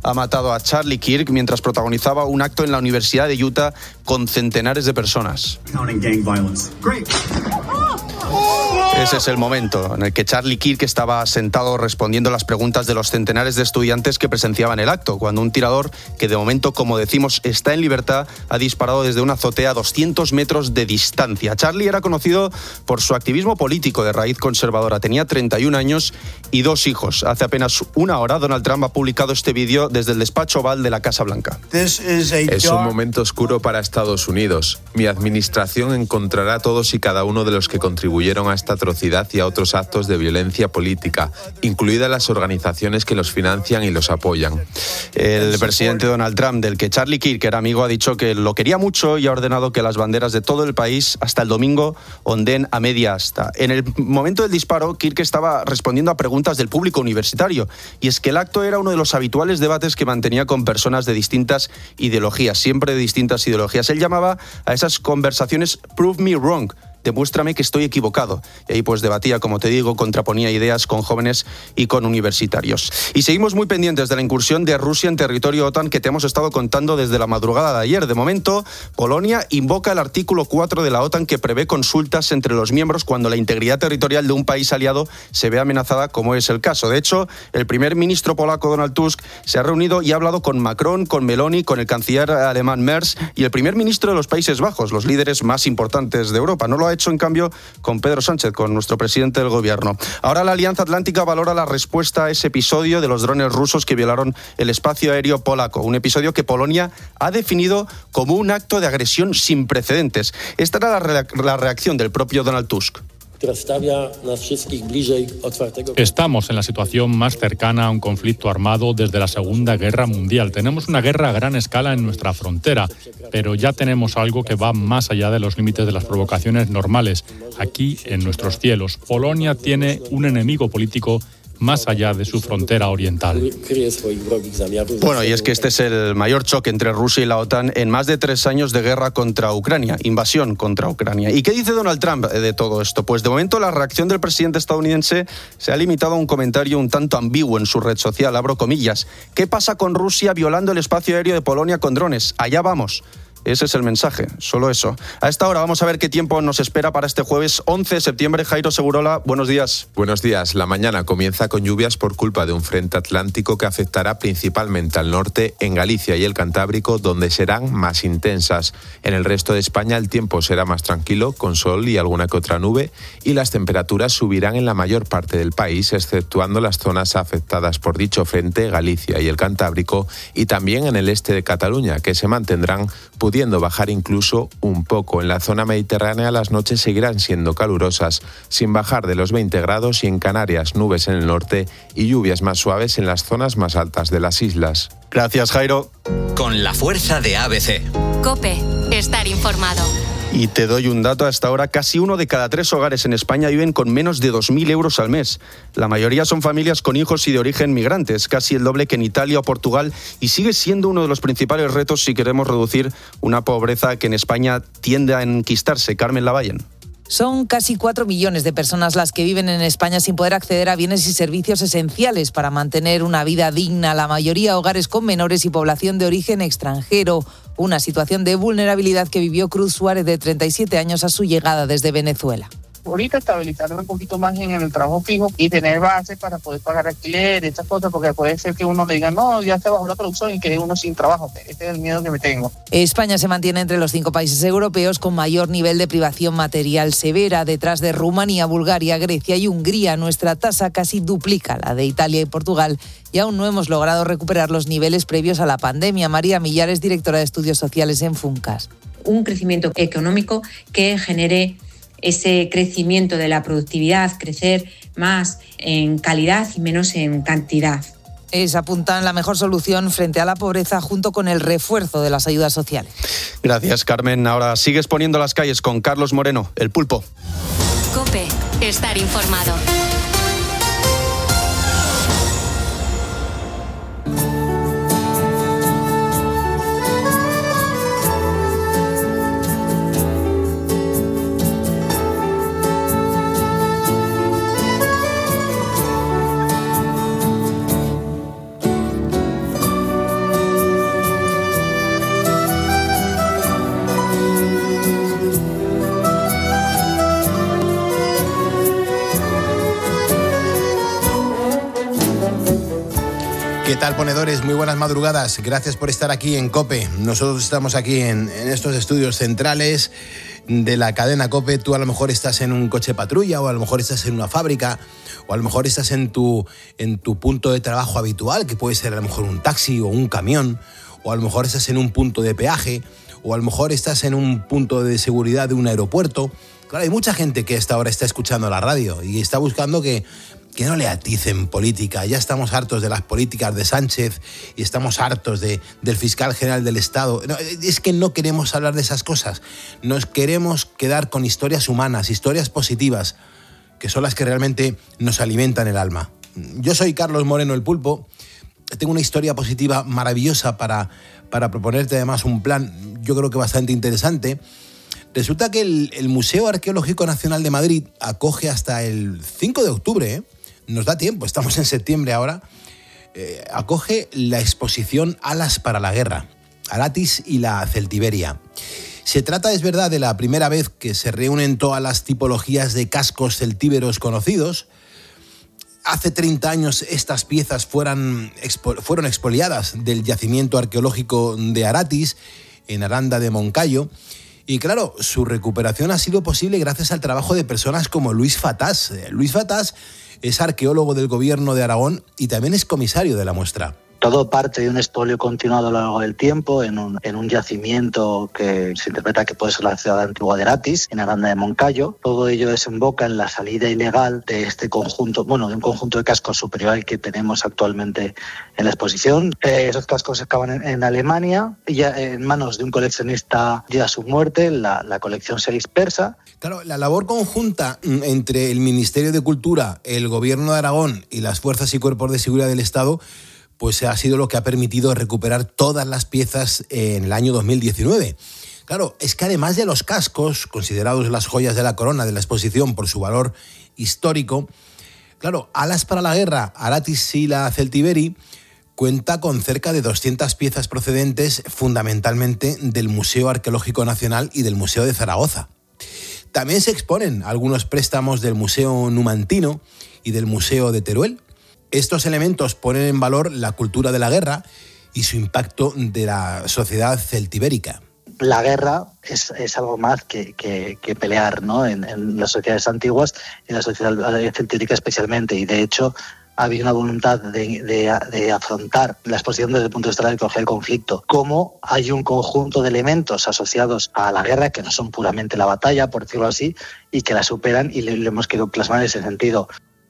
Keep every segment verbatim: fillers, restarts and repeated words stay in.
ha matado a Charlie Kirk mientras protagonizaba un acto en la Universidad de Utah con centenares de personas. Ese es el momento en el que Charlie Kirk estaba sentado respondiendo las preguntas de los centenares de estudiantes que presenciaban el acto, cuando un tirador, que de momento, como decimos, está en libertad, ha disparado desde una azotea a doscientos metros de distancia. Charlie era conocido por su activismo político de raíz conservadora. Tenía treinta y un años y dos hijos. Hace apenas una hora, Donald Trump ha publicado este vídeo desde el despacho Oval de la Casa Blanca. Es un momento oscuro para Estados Unidos. Mi administración encontrará a todos y cada uno de los que contribuyeron a esta atrocidad y a otros actos de violencia política, incluidas las organizaciones que los financian y los apoyan. El presidente Donald Trump, del que Charlie Kirk era amigo, ha dicho que lo quería mucho y ha ordenado que las banderas de todo el país hasta el domingo onden a media asta. En el momento del disparo, Kirk estaba respondiendo a preguntas del público universitario, y es que el acto era uno de los habituales debates que mantenía con personas de distintas ideologías, siempre de distintas ideologías. Él llamaba a esas conversaciones "Prove me wrong", demuéstrame que estoy equivocado. Y ahí pues debatía, como te digo, contraponía ideas con jóvenes y con universitarios. Y seguimos muy pendientes de la incursión de Rusia en territorio OTAN que te hemos estado contando desde la madrugada de ayer. De momento, Polonia invoca el artículo cuatro de la OTAN que prevé consultas entre los miembros cuando la integridad territorial de un país aliado se ve amenazada, como es el caso. De hecho, el primer ministro polaco Donald Tusk se ha reunido y ha hablado con Macron, con Meloni, con el canciller alemán Merz y el primer ministro de los Países Bajos, los líderes más importantes de Europa. No lo ha hecho, en cambio, con Pedro Sánchez, con nuestro presidente del gobierno. Ahora la Alianza Atlántica valora la respuesta a ese episodio de los drones rusos que violaron el espacio aéreo polaco, un episodio que Polonia ha definido como un acto de agresión sin precedentes. Esta era la, re- la reacción del propio Donald Tusk. Estamos en la situación más cercana a un conflicto armado desde la Segunda Guerra Mundial. Tenemos una guerra a gran escala en nuestra frontera, pero ya tenemos algo que va más allá de los límites de las provocaciones normales, aquí en nuestros cielos. Polonia tiene un enemigo político más allá de su frontera oriental. Bueno, y es que este es el mayor choque entre Rusia y la OTAN en más de tres años de guerra contra Ucrania, invasión contra Ucrania. ¿Y qué dice Donald Trump de todo esto? Pues de momento la reacción del presidente estadounidense se ha limitado a un comentario un tanto ambiguo en su red social, abro comillas. ¿Qué pasa con Rusia violando el espacio aéreo de Polonia con drones? Allá vamos. Ese es el mensaje, solo eso. A esta hora vamos a ver qué tiempo nos espera para este jueves once de septiembre. Jairo Segurola, buenos días. Buenos días. La mañana comienza con lluvias por culpa de un frente atlántico que afectará principalmente al norte, en Galicia y el Cantábrico, donde serán más intensas. En el resto de España el tiempo será más tranquilo, con sol y alguna que otra nube, y las temperaturas subirán en la mayor parte del país, exceptuando las zonas afectadas por dicho frente, Galicia y el Cantábrico, y también en el este de Cataluña, que se mantendrán pudiendo bajar incluso un poco. En la zona mediterránea las noches seguirán siendo calurosas, sin bajar de los veinte grados, y en Canarias nubes en el norte y lluvias más suaves en las zonas más altas de las islas. Gracias, Jairo. Con la fuerza de A B C. COPE, estar informado. Y te doy un dato: hasta ahora casi uno de cada tres hogares en España viven con menos de dos mil euros al mes. La mayoría son familias con hijos y de origen migrantes, casi el doble que en Italia o Portugal, y sigue siendo uno de los principales retos si queremos reducir una pobreza que en España tiende a enquistarse. Carmen Lavallen. Son casi cuatro millones de personas las que viven en España sin poder acceder a bienes y servicios esenciales para mantener una vida digna. La mayoría hogares con menores y población de origen extranjero. Una situación de vulnerabilidad que vivió Cruz Suárez, de treinta y siete años, a su llegada desde Venezuela. Ahorita estabilizarme un poquito más en el trabajo fijo y tener base para poder pagar alquiler, estas cosas, porque puede ser que uno le diga, no, ya se bajó la producción y quede uno sin trabajo. Este es el miedo que me tengo. España se mantiene entre los cinco países europeos con mayor nivel de privación material severa, detrás de Rumanía, Bulgaria, Grecia y Hungría. Nuestra tasa casi duplica la de Italia y Portugal y aún no hemos logrado recuperar los niveles previos a la pandemia. María Millares, directora de Estudios Sociales en Funcas. Un crecimiento económico que genere ese crecimiento de la productividad, crecer más en calidad y menos en cantidad. Es, apuntan, la mejor solución frente a la pobreza junto con el refuerzo de las ayudas sociales. Gracias, Carmen. Ahora sigues poniendo las calles con Carlos Moreno, el Pulpo. COPE, estar informado. tal, ponedores? Muy buenas madrugadas. Gracias por estar aquí en COPE. Nosotros estamos aquí en, en estos estudios centrales de la cadena COPE. Tú a lo mejor estás en un coche patrulla, o a lo mejor estás en una fábrica, o a lo mejor estás en tu, en tu punto de trabajo habitual, que puede ser a lo mejor un taxi o un camión, o a lo mejor estás en un punto de peaje, o a lo mejor estás en un punto de seguridad de un aeropuerto. Claro, hay mucha gente que a esta hora está escuchando la radio y está buscando que, que no le aticen política. Ya estamos hartos de las políticas de Sánchez y estamos hartos de, del fiscal general del Estado. No, es que no queremos hablar de esas cosas. Nos queremos quedar con historias humanas, historias positivas, que son las que realmente nos alimentan el alma. Yo soy Carlos Moreno, el Pulpo. Tengo una historia positiva maravillosa para, para proponerte además un plan, yo creo que bastante interesante. Resulta que el, el Museo Arqueológico Nacional de Madrid acoge hasta el cinco de octubre, ¿eh? Nos da tiempo, estamos en septiembre ahora, eh, acoge la exposición Alas para la Guerra, Aratis y la Celtiberia. Se trata, es verdad, de la primera vez que se reúnen todas las tipologías de cascos celtíberos conocidos. Hace treinta años estas piezas fueran, expo, fueron expoliadas del yacimiento arqueológico de Aratis, en Aranda de Moncayo. Y claro, su recuperación ha sido posible gracias al trabajo de personas como Luis Fatás. Luis Fatás es arqueólogo del Gobierno de Aragón y también es comisario de la muestra. Todo parte de un expolio continuado a lo largo del tiempo en un, en un yacimiento que se interpreta que puede ser la ciudad antigua de Aratis, en Aranda de Moncayo. Todo ello desemboca en la salida ilegal de este conjunto, bueno, de un conjunto de cascos superior al que tenemos actualmente en la exposición. Eh, esos cascos se acaban en, en Alemania, y ya en manos de un coleccionista ya a su muerte, la, la colección se dispersa. Claro, la labor conjunta entre el Ministerio de Cultura, el Gobierno de Aragón y las fuerzas y cuerpos de seguridad del Estado pues ha sido lo que ha permitido recuperar todas las piezas en el año dos mil diecinueve. Claro, es que además de los cascos, considerados las joyas de la corona de la exposición por su valor histórico, claro, Alas para la Guerra, Aratis y la Celtiberi cuenta con cerca de doscientas piezas procedentes fundamentalmente del Museo Arqueológico Nacional y del Museo de Zaragoza. También se exponen algunos préstamos del Museo Numantino y del Museo de Teruel. Estos elementos ponen en valor la cultura de la guerra y su impacto de la sociedad celtibérica. La guerra es, es algo más que, que, que pelear, ¿no? En, en las sociedades antiguas, en la sociedad celtibérica especialmente, y de hecho ha habido una voluntad de, de, de afrontar la exposición desde el punto de vista de la arqueología del conflicto. Cómo hay un conjunto de elementos asociados a la guerra que no son puramente la batalla, por decirlo así, y que la superan, y le, le hemos querido plasmar en ese sentido.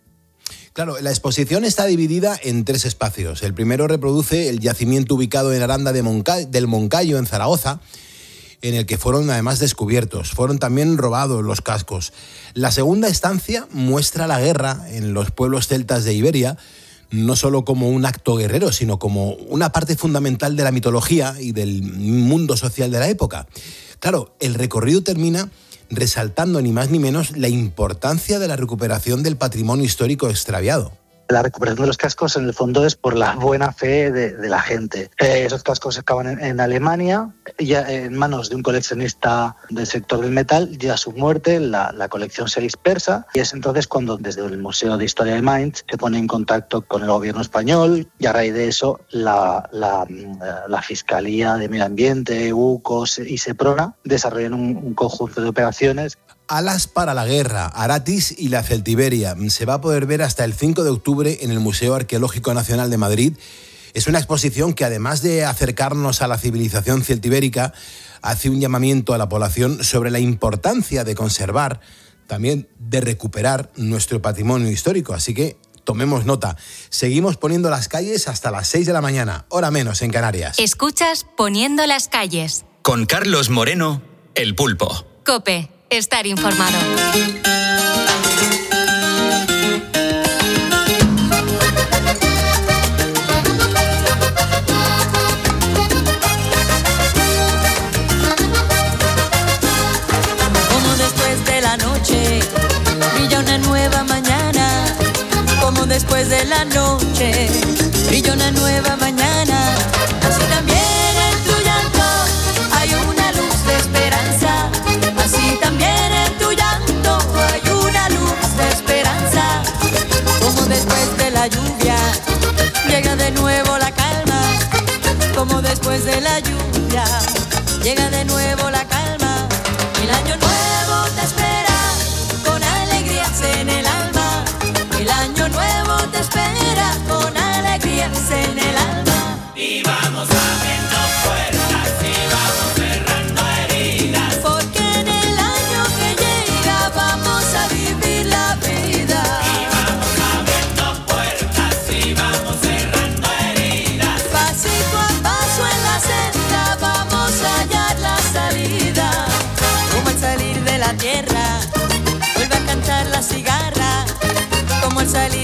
Claro, la exposición está dividida en tres espacios. El primero reproduce el yacimiento ubicado en Aranda de Monca- del Moncayo, en Zaragoza, en el que fueron además descubiertos. Fueron también robados los cascos. La segunda estancia muestra la guerra en los pueblos celtas de Iberia, no solo como un acto guerrero, sino como una parte fundamental de la mitología y del mundo social de la época. Claro, el recorrido termina resaltando ni más ni menos la importancia de la recuperación del patrimonio histórico extraviado. La recuperación de los cascos, en el fondo, es por la buena fe de, de la gente. Eh, esos cascos se acaban en, en Alemania, ya en manos de un coleccionista del sector del metal. Ya a su muerte, la, la colección se dispersa, y es entonces cuando desde el Museo de Historia de Mainz se pone en contacto con el gobierno español, y a raíz de eso la, la, la Fiscalía de Medio Ambiente, U C O y Seprona desarrollan un, un conjunto de operaciones. Alas para la Guerra, Aratis y la Celtiberia. Se va a poder ver hasta el cinco de octubre en el Museo Arqueológico Nacional de Madrid. Es una exposición que, además de acercarnos a la civilización celtibérica, hace un llamamiento a la población sobre la importancia de conservar, también de recuperar nuestro patrimonio histórico. Así que tomemos nota. Seguimos poniendo las calles hasta las seis de la mañana, hora menos en Canarias. Escuchas Poniendo las calles. Con Carlos Moreno, el Pulpo. COPE. Estar informado. Como después de la noche brilla una nueva mañana. Como después de la noche brilla una nueva mañana. Así también en tu llanto hay una luz de esperanza. Así también en tu llanto hay una luz de esperanza. Como después de la lluvia llega de nuevo la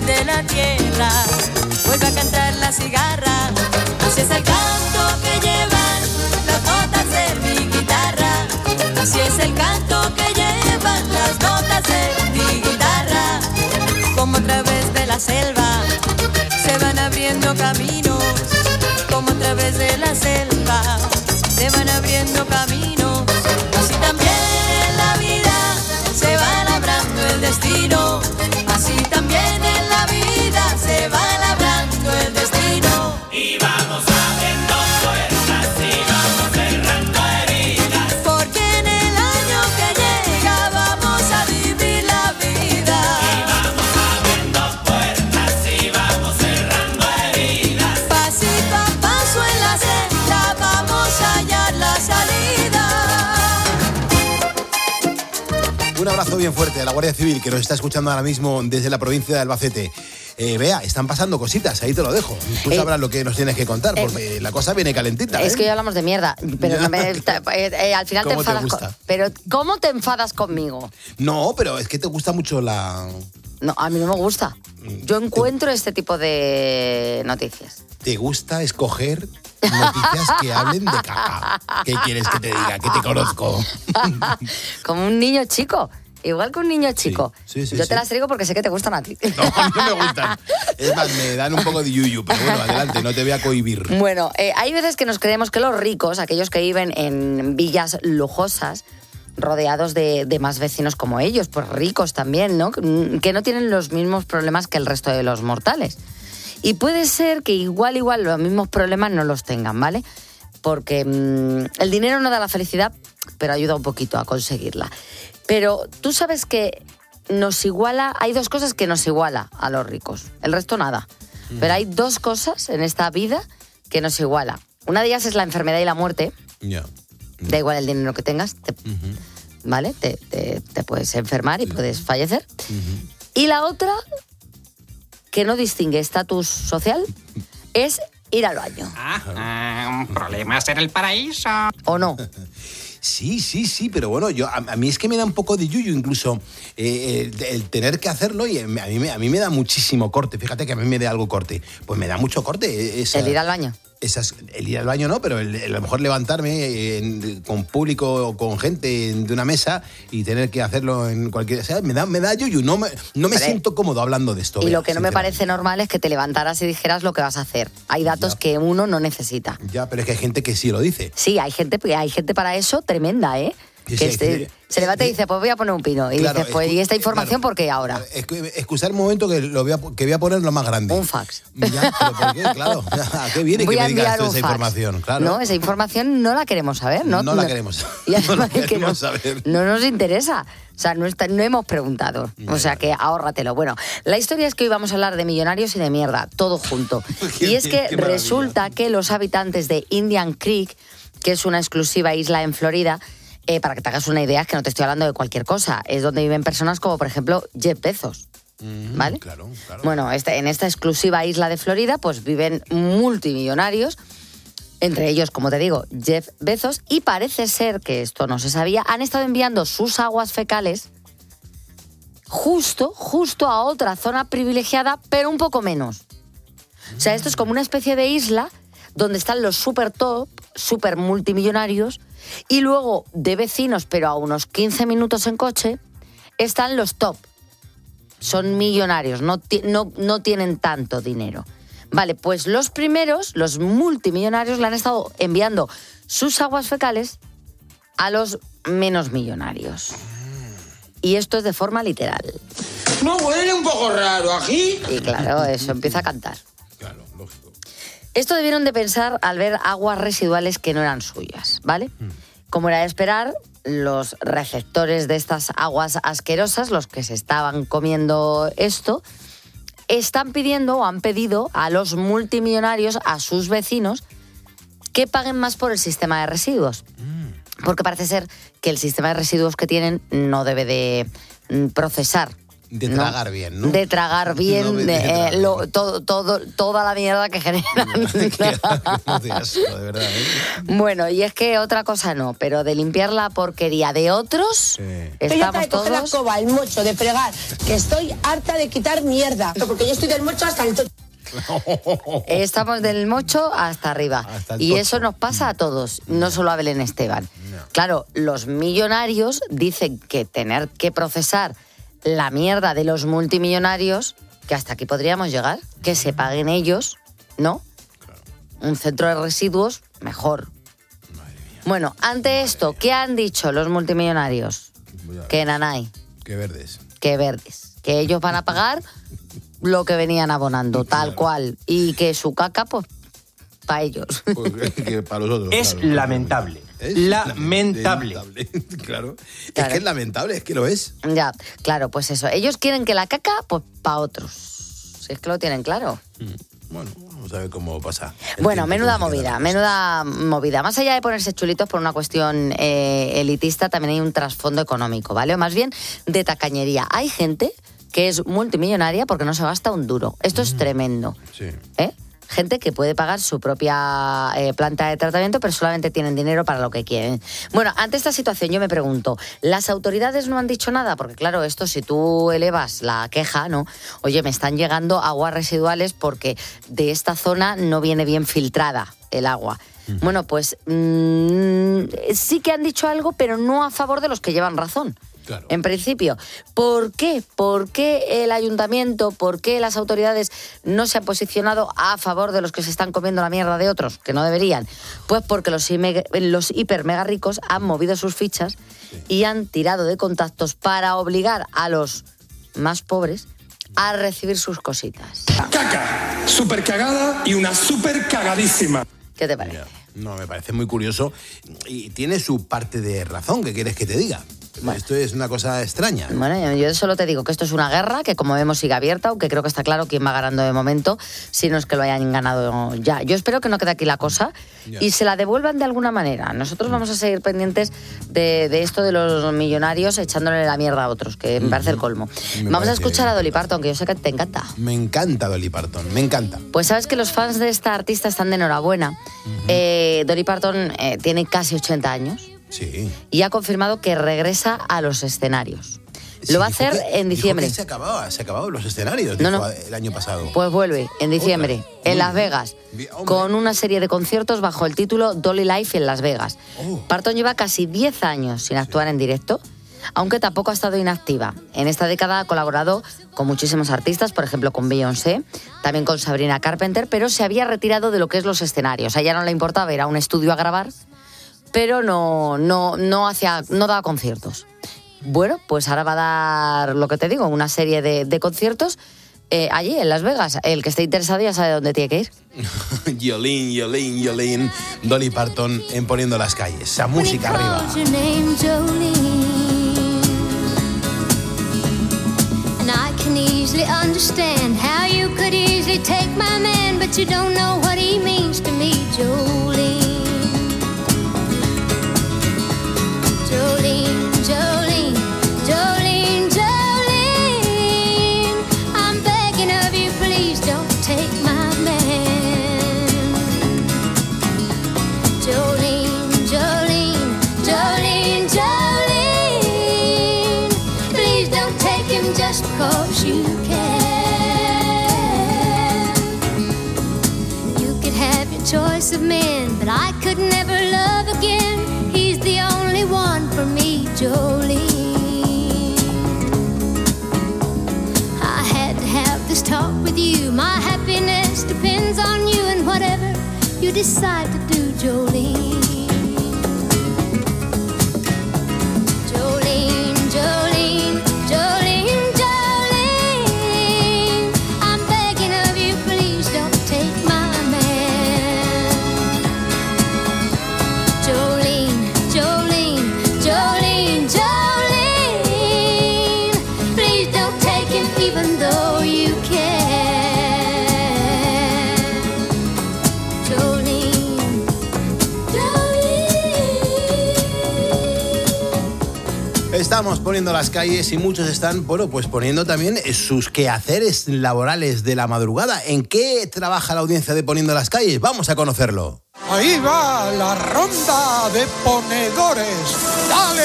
raíz de la tierra. Vuelve a cantar la cigarra, así es el canto que llevan las notas de mi guitarra. Así es el canto que llevan las notas de mi guitarra. Como a través de la selva se van abriendo caminos, como a través de la selva se van abriendo caminos. Así también en la vida se va labrando el destino. Así también en la vida se va labrando el destino. Y vamos abriendo puertas y vamos cerrando heridas, porque en el año que llega vamos a vivir la vida. Y vamos abriendo puertas y vamos cerrando heridas. Pasito a paso en la senda vamos a hallar la salida. Un abrazo bien fuerte a la Guardia Civil que nos está escuchando ahora mismo desde la provincia de Albacete. Eh, Bea, están pasando cositas, ahí te lo dejo. Tú sabrás eh, lo que nos tienes que contar, porque eh, la cosa viene calentita. Es ¿eh? que hoy hablamos de mierda, pero no me, eh, eh, al final te enfadas. Te gusta? Con, pero ¿cómo te enfadas conmigo? No, pero es que te gusta mucho la... No, a mí no me gusta. Yo encuentro te... este tipo de noticias. ¿Te gusta escoger noticias que hablen de caca? ¿Qué quieres que te diga? Que te conozco. Como un niño chico. Igual que un niño chico. Sí, sí, sí, Yo te sí. las traigo porque sé que te gustan a ti. No, a mí no me gustan. Es más, me dan un poco de yuyu, pero bueno, adelante, no te voy a cohibir. Bueno, eh, hay veces que nos creemos que los ricos, aquellos que viven en villas lujosas, rodeados de, de más vecinos como ellos, pues ricos también, ¿no? Que no tienen los mismos problemas que el resto de los mortales. Y puede ser que igual, igual, los mismos problemas no los tengan, ¿vale? Porque mmm, el dinero no da la felicidad, pero ayuda un poquito a conseguirla. Pero tú sabes que nos iguala, hay dos cosas que nos iguala a los ricos, el resto nada. Mm. Pero hay dos cosas en esta vida que nos iguala. Una de ellas es la enfermedad y la muerte. Yeah. Da igual el dinero que tengas, te, uh-huh. ¿vale? Te, te, te puedes enfermar y sí. puedes fallecer. Uh-huh. Y la otra, que no distingue estatus social, es ir al baño. Ah, problemas en el paraíso. ¿O no? Sí, sí, sí, pero bueno, yo a, a mí es que me da un poco de yuyu incluso eh, el, el tener que hacerlo y a mí, me, a mí me da muchísimo corte. Fíjate que a mí me da algo corte. Pues me da mucho corte. Esa, ¿El ir al baño? Esas, el ir al baño no, pero el, el a lo mejor levantarme en, con público o con gente de una mesa y tener que hacerlo en cualquier... O sea, me da, me da yuyu, no me, no me siento cómodo hablando de esto. Y Bea, lo que no me parece normal es que te levantaras y dijeras lo que vas a hacer. Hay datos ya. que uno no necesita. Ya, pero es que hay gente que sí lo dice. Sí, hay gente, hay gente para eso tremenda, ¿eh? Sí, que sí, este, sí, se levanta y dice, pues voy a poner un pino. Y claro, dices, pues, ¿y esta información claro, por qué ahora? Excusar un momento que, lo voy a, que voy a poner lo más grande. Un fax. Ya, ¿pero por qué? Claro. ¿A qué viene voy que me digas toda esa fax. información? Claro. No, esa información no la queremos saber. No, no, no la queremos. Y no la que queremos no, saber. No nos interesa. O sea, no, está, no hemos preguntado. O sea, que ahórratelo. Bueno, la historia es que hoy vamos a hablar de millonarios y de mierda, todo junto. Y es que resulta que los habitantes de Indian Creek, que es una exclusiva isla en Florida, Eh, para que te hagas una idea, es que no te estoy hablando de cualquier cosa. Es donde viven personas como, por ejemplo, Jeff Bezos. Mm, ¿Vale? Claro, claro. Bueno, este, en esta exclusiva isla de Florida, pues viven multimillonarios, entre ellos, como te digo, Jeff Bezos, y parece ser, que esto no se sabía, han estado enviando sus aguas fecales justo, justo a otra zona privilegiada, pero un poco menos. O sea, esto es como una especie de isla donde están los super top, super multimillonarios, y luego de vecinos, pero a unos quince minutos en coche, están los top. Son millonarios, no, no, no tienen tanto dinero. Vale, pues los primeros, los multimillonarios, le han estado enviando sus aguas fecales a los menos millonarios. Y esto es de forma literal. ¿No huele un poco raro aquí? Y claro, eso empieza a cantar. Claro, lógico. Esto debieron de pensar al ver aguas residuales que no eran suyas, ¿vale? Mm. Como era de esperar, los receptores de estas aguas asquerosas, los que se estaban comiendo esto, están pidiendo o han pedido a los multimillonarios, a sus vecinos, que paguen más por el sistema de residuos. Mm. Porque parece ser que el sistema de residuos que tienen no debe de procesar De ¿no? tragar bien, ¿no? De tragar bien, No, de- de, de tragar eh, lo- todo, todo, toda la mierda que generan. Qué asco, de verdad, ¿eh? Bueno, y es que otra cosa no, pero de limpiar la porquería de otros, estamos de coger la todos... escoba, el mocho, de fregar, que estoy harta de quitar mierda, porque yo estoy del mocho hasta el... to- Estamos del mocho hasta arriba. Hasta el Y tocho. eso nos pasa a todos, no solo a Belén Esteban. Claro, los millonarios dicen que tener que procesar la mierda de los multimillonarios, que hasta aquí podríamos llegar, que se paguen ellos, ¿no? Un centro de residuos, mejor. Bueno, ante esto, ¿qué han dicho los multimillonarios? Que nanay, Qué verdes. que verdes, que ellos van a pagar lo que venían abonando, tal cual, y que su caca, pues, para ellos. Pues, que para los otros. Es claro. lamentable. Es Lamentable. lamentable. Claro. Es Claro. que es lamentable, es que lo es. Ya, claro, pues eso. Ellos quieren que la caca, pues, para otros. Si es que lo tienen claro. Bueno, vamos a ver cómo pasa. el Bueno, tiempo, menuda cómo se queda movida, la menuda movida. Más allá de ponerse chulitos por una cuestión eh, elitista, también hay un trasfondo económico, ¿vale? O más bien de tacañería. Hay gente que es multimillonaria porque no se gasta un duro. Esto es tremendo. Sí. ¿Eh? Gente que puede pagar su propia eh, planta de tratamiento, pero solamente tienen dinero para lo que quieren. Bueno, ante esta situación yo me pregunto, ¿las autoridades no han dicho nada? Porque claro, esto si tú elevas la queja, ¿no? Oye, me están llegando aguas residuales porque de esta zona no viene bien filtrada el agua. Bueno, pues mmm, sí que han dicho algo, pero no a favor de los que llevan razón. Claro. En principio, ¿por qué? ¿Por qué el ayuntamiento, por qué las autoridades no se han posicionado a favor de los que se están comiendo la mierda de otros, que no deberían? Pues porque los, ime- los hiper mega ricos han movido sus fichas y han tirado de contactos para obligar a los más pobres a recibir sus cositas. Caca, súper cagada y una súper cagadísima. ¿Qué te parece? No, me parece muy curioso y tiene su parte de razón, ¿qué quieres que te diga? Bueno. Esto es una cosa extraña. Bueno, yo, yo solo te digo que esto es una guerra que, como vemos, sigue abierta, aunque creo que está claro quién va ganando de momento, si no es que lo hayan ganado ya. Yo espero que no quede aquí la cosa y se la devuelvan de alguna manera. Nosotros vamos a seguir pendientes de, de esto de los millonarios echándole la mierda a otros, que me parece el colmo. Me Vamos a parece escuchar a Dolly Parton, que yo sé que te encanta. Me encanta Dolly Parton, me encanta. Pues sabes que los fans de esta artista están de enhorabuena. Uh-huh. eh, Dolly Parton eh, tiene casi ochenta años. Sí. Y ha confirmado que regresa a los escenarios. Sí, lo va a hacer que, en diciembre. Dijo que se acababa, se acababan los escenarios, no, dijo no. el año pasado. Pues vuelve en diciembre, Otra. en Las Vegas, con una serie de conciertos bajo el título Dolly Life en Las Vegas. Oh. Parton lleva casi diez años sin actuar sí. en directo, aunque tampoco ha estado inactiva. En esta década ha colaborado con muchísimos artistas, por ejemplo con Beyoncé, también con Sabrina Carpenter, pero se había retirado de lo que es los escenarios. A ella no le importaba ir a un estudio a grabar, pero no, no, no, hacía, no daba conciertos. Bueno, pues ahora va a dar, lo que te digo, una serie de, de conciertos eh, allí, en Las Vegas. El que esté interesado ya sabe dónde tiene que ir. Yolín, Yolín, Yolín. Dolly Parton en Poniendo las Calles. Esa música arriba. And I can easily understand how you could easily take my man, but you don't know what he means to me, Jolene. Jolene, Jolene, Jolene, Jolene, I'm begging of you, please don't take my man. Jolene, Jolene, Jolene, Jolene, please don't take him just because you can. You could have your choice of men, but I could never love again. He's the only one for me, Jolene. I had to have this talk with you. My happiness depends on you and whatever you decide to do, Jolene. Jolene, Jolene, Jolene, Jolene, I'm begging of you, please don't take my man. Jolene, Jolene, Jolene, Jolene, please don't take him even though you can. Jolene, Jolene. Estamos poniendo las calles y muchos están, bueno, pues poniendo también sus quehaceres laborales de la madrugada. ¿En qué trabaja la audiencia de Poniendo las Calles? Vamos a conocerlo. Ahí va la ronda de ponedores. ¡Dale,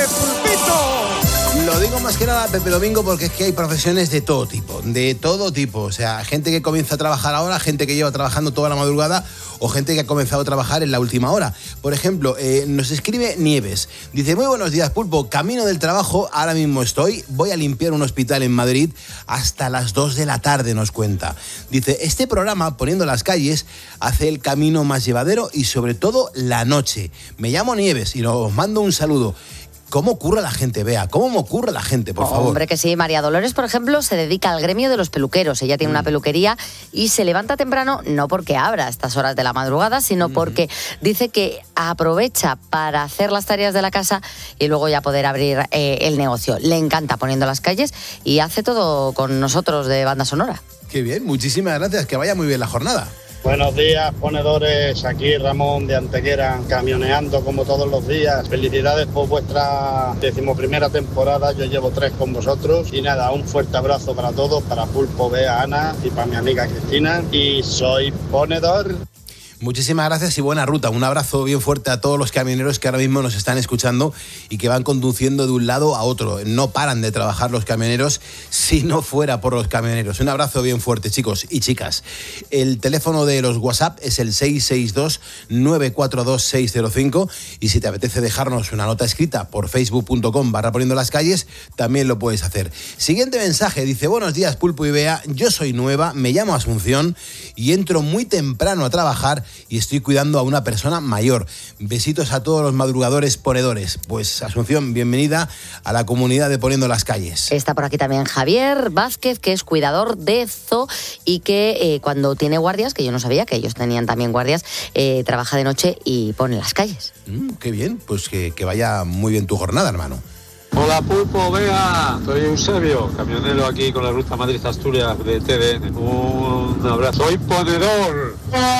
pulpito! Lo digo más que nada, Pepe Domingo, porque es que hay profesiones de todo tipo, de todo tipo. O sea, gente que comienza a trabajar ahora, gente que lleva trabajando toda la madrugada o gente que ha comenzado a trabajar en la última hora. Por ejemplo, eh, nos escribe Nieves. Dice, muy buenos días, Pulpo. Camino del trabajo, ahora mismo estoy. Voy a limpiar un hospital en Madrid hasta las dos de la tarde, nos cuenta. Dice, este programa, Poniendo las Calles, hace el camino más llevadero y sobre todo la noche. Me llamo Nieves y os mando un saludo. ¿Cómo ocurre la gente, Bea? ¿Cómo me ocurre la gente, por favor? Hombre, que sí. María Dolores, por ejemplo, se dedica al gremio de los peluqueros. Ella tiene mm. una peluquería y se levanta temprano, no porque abra a estas horas de la madrugada, sino mm. porque dice que aprovecha para hacer las tareas de la casa y luego ya poder abrir eh, el negocio. Le encanta Poniendo las Calles y hace todo con nosotros de banda sonora. Qué bien, muchísimas gracias. Que vaya muy bien la jornada. Buenos días, ponedores. Aquí Ramón de Antequera, camioneando como todos los días. Felicidades por vuestra decimoprimera temporada. Yo llevo tres con vosotros. Y nada, un fuerte abrazo para todos, para Pulpo, Bea, Ana y para mi amiga Cristina. Y soy ponedor. Muchísimas gracias y buena ruta. Un abrazo bien fuerte a todos los camioneros que ahora mismo nos están escuchando y que van conduciendo de un lado a otro. No paran de trabajar los camioneros si no fuera por los camioneros. Un abrazo bien fuerte, chicos y chicas. El teléfono de los WhatsApp es el seis seis dos, nueve cuatro dos, seis cero cinco y si te apetece dejarnos una nota escrita por facebook punto com barra Poniendo las Calles, también lo puedes hacer. Siguiente mensaje, dice, buenos días, Pulpo y Bea. Yo soy nueva, me llamo Asunción y entro muy temprano a trabajar y estoy cuidando a una persona mayor. Besitos a todos los madrugadores ponedores. Pues Asunción, bienvenida a la comunidad de Poniendo las Calles. Está por aquí también Javier Vázquez, que es cuidador de zoo y que eh, cuando tiene guardias, que yo no sabía que ellos tenían también guardias, eh, trabaja de noche y pone las calles. Mm, qué bien, pues que, que vaya muy bien tu jornada, hermano. Hola Pulpo, Bea, soy Eusebio, camionero aquí con la ruta Madrid-Asturias de T D N. Un abrazo. Soy ponedor.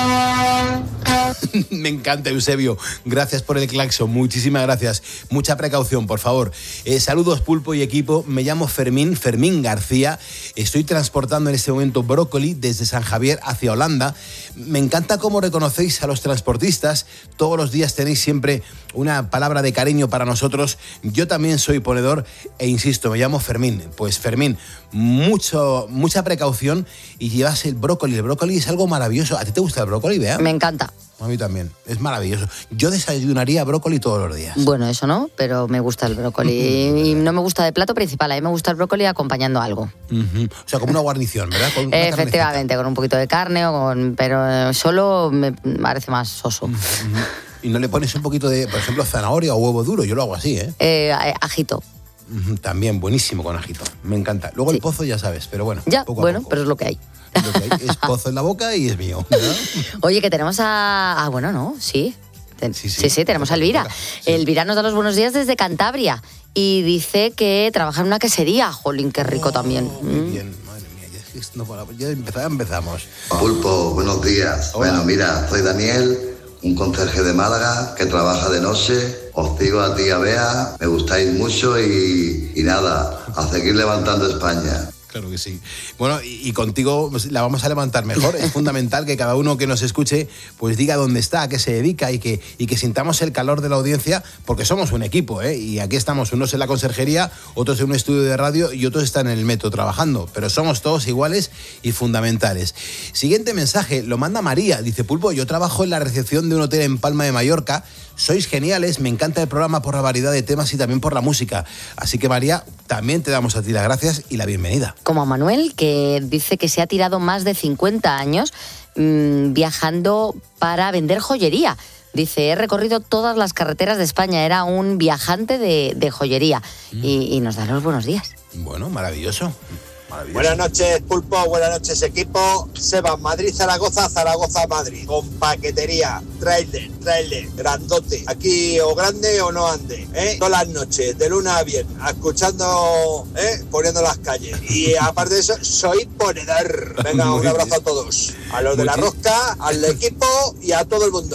Me encanta, Eusebio. Gracias por el claxon, muchísimas gracias. Mucha precaución, por favor. Eh, saludos, Pulpo y equipo. Me llamo Fermín, Fermín García. Estoy transportando en este momento brócoli desde San Javier hacia Holanda. Me encanta cómo reconocéis a los transportistas. Todos los días tenéis siempre una palabra de cariño para nosotros. Yo también soy ponedor e insisto, me llamo Fermín. Pues Fermín, mucho, mucha precaución y llevas el brócoli. El brócoli es algo maravilloso. ¿A ti te gusta el brócoli, Bea? Me encanta. A mí también, es maravilloso. Yo desayunaría brócoli todos los días. Bueno, eso no, pero me gusta el brócoli. Y no me gusta de plato principal, a mí me gusta el brócoli acompañando algo. Uh-huh. O sea, como una guarnición, ¿verdad? Con una Efectivamente, carnecita. Con un poquito de carne, o con, pero solo me parece más soso. Uh-huh. ¿Y no le pones un poquito de, por ejemplo, zanahoria o huevo duro? Yo lo hago así, ¿eh? eh ajito. Uh-huh. También, buenísimo con ajito. Me encanta. Luego sí. El pozo ya sabes, pero bueno. Ya, poco bueno, poco. Pero es lo que hay. Lo que hay es pozo en la boca y es mío, ¿verdad? Oye, que tenemos a... Ah, bueno, no, sí. Sí, sí, sí, sí tenemos a Elvira. Sí. Elvira nos da los buenos días desde Cantabria y dice que trabaja en una quesería. Jolín, qué rico oh, también. Muy mm. bien, madre mía, ya, es que no, ya empezamos, empezamos. Pulpo, buenos días. Hola. Bueno, mira, soy Daniel, un conserje de Málaga que trabaja de noche. Os sigo a ti y a Bea, me gustáis mucho y, y nada, a seguir levantando España. Claro que sí. Bueno, y, y contigo la vamos a levantar mejor. Es fundamental que cada uno que nos escuche pues diga dónde está, a qué se dedica y que, y que sintamos el calor de la audiencia, porque somos un equipo, ¿eh? Y aquí estamos, unos en la conserjería, otros en un estudio de radio y otros están en el metro trabajando, pero somos todos iguales y fundamentales. Siguiente mensaje, lo manda María. Dice, Pulpo, yo trabajo en la recepción de un hotel en Palma de Mallorca. Sois geniales, me encanta el programa por la variedad de temas y también por la música. Así que, María, también te damos a ti las gracias y la bienvenida. Como a Manuel, que dice que se ha tirado más de cincuenta años mmm, viajando para vender joyería. Dice, he recorrido todas las carreteras de España, era un viajante de, de joyería. Mm. Y, y nos da los buenos días. Bueno, maravilloso. Buenas noches, Pulpo, buenas noches, equipo. Seba, Madrid, Zaragoza, Zaragoza, Madrid. Con paquetería, trailer, trailer, grandote. Aquí o grande o no ande, ¿eh? Todas las noches, de luna a viernes, escuchando, ¿eh? Poniendo las calles. Y aparte de eso, soy ponedor. Venga, un abrazo a todos. A los de la rosca, al equipo y a todo el mundo.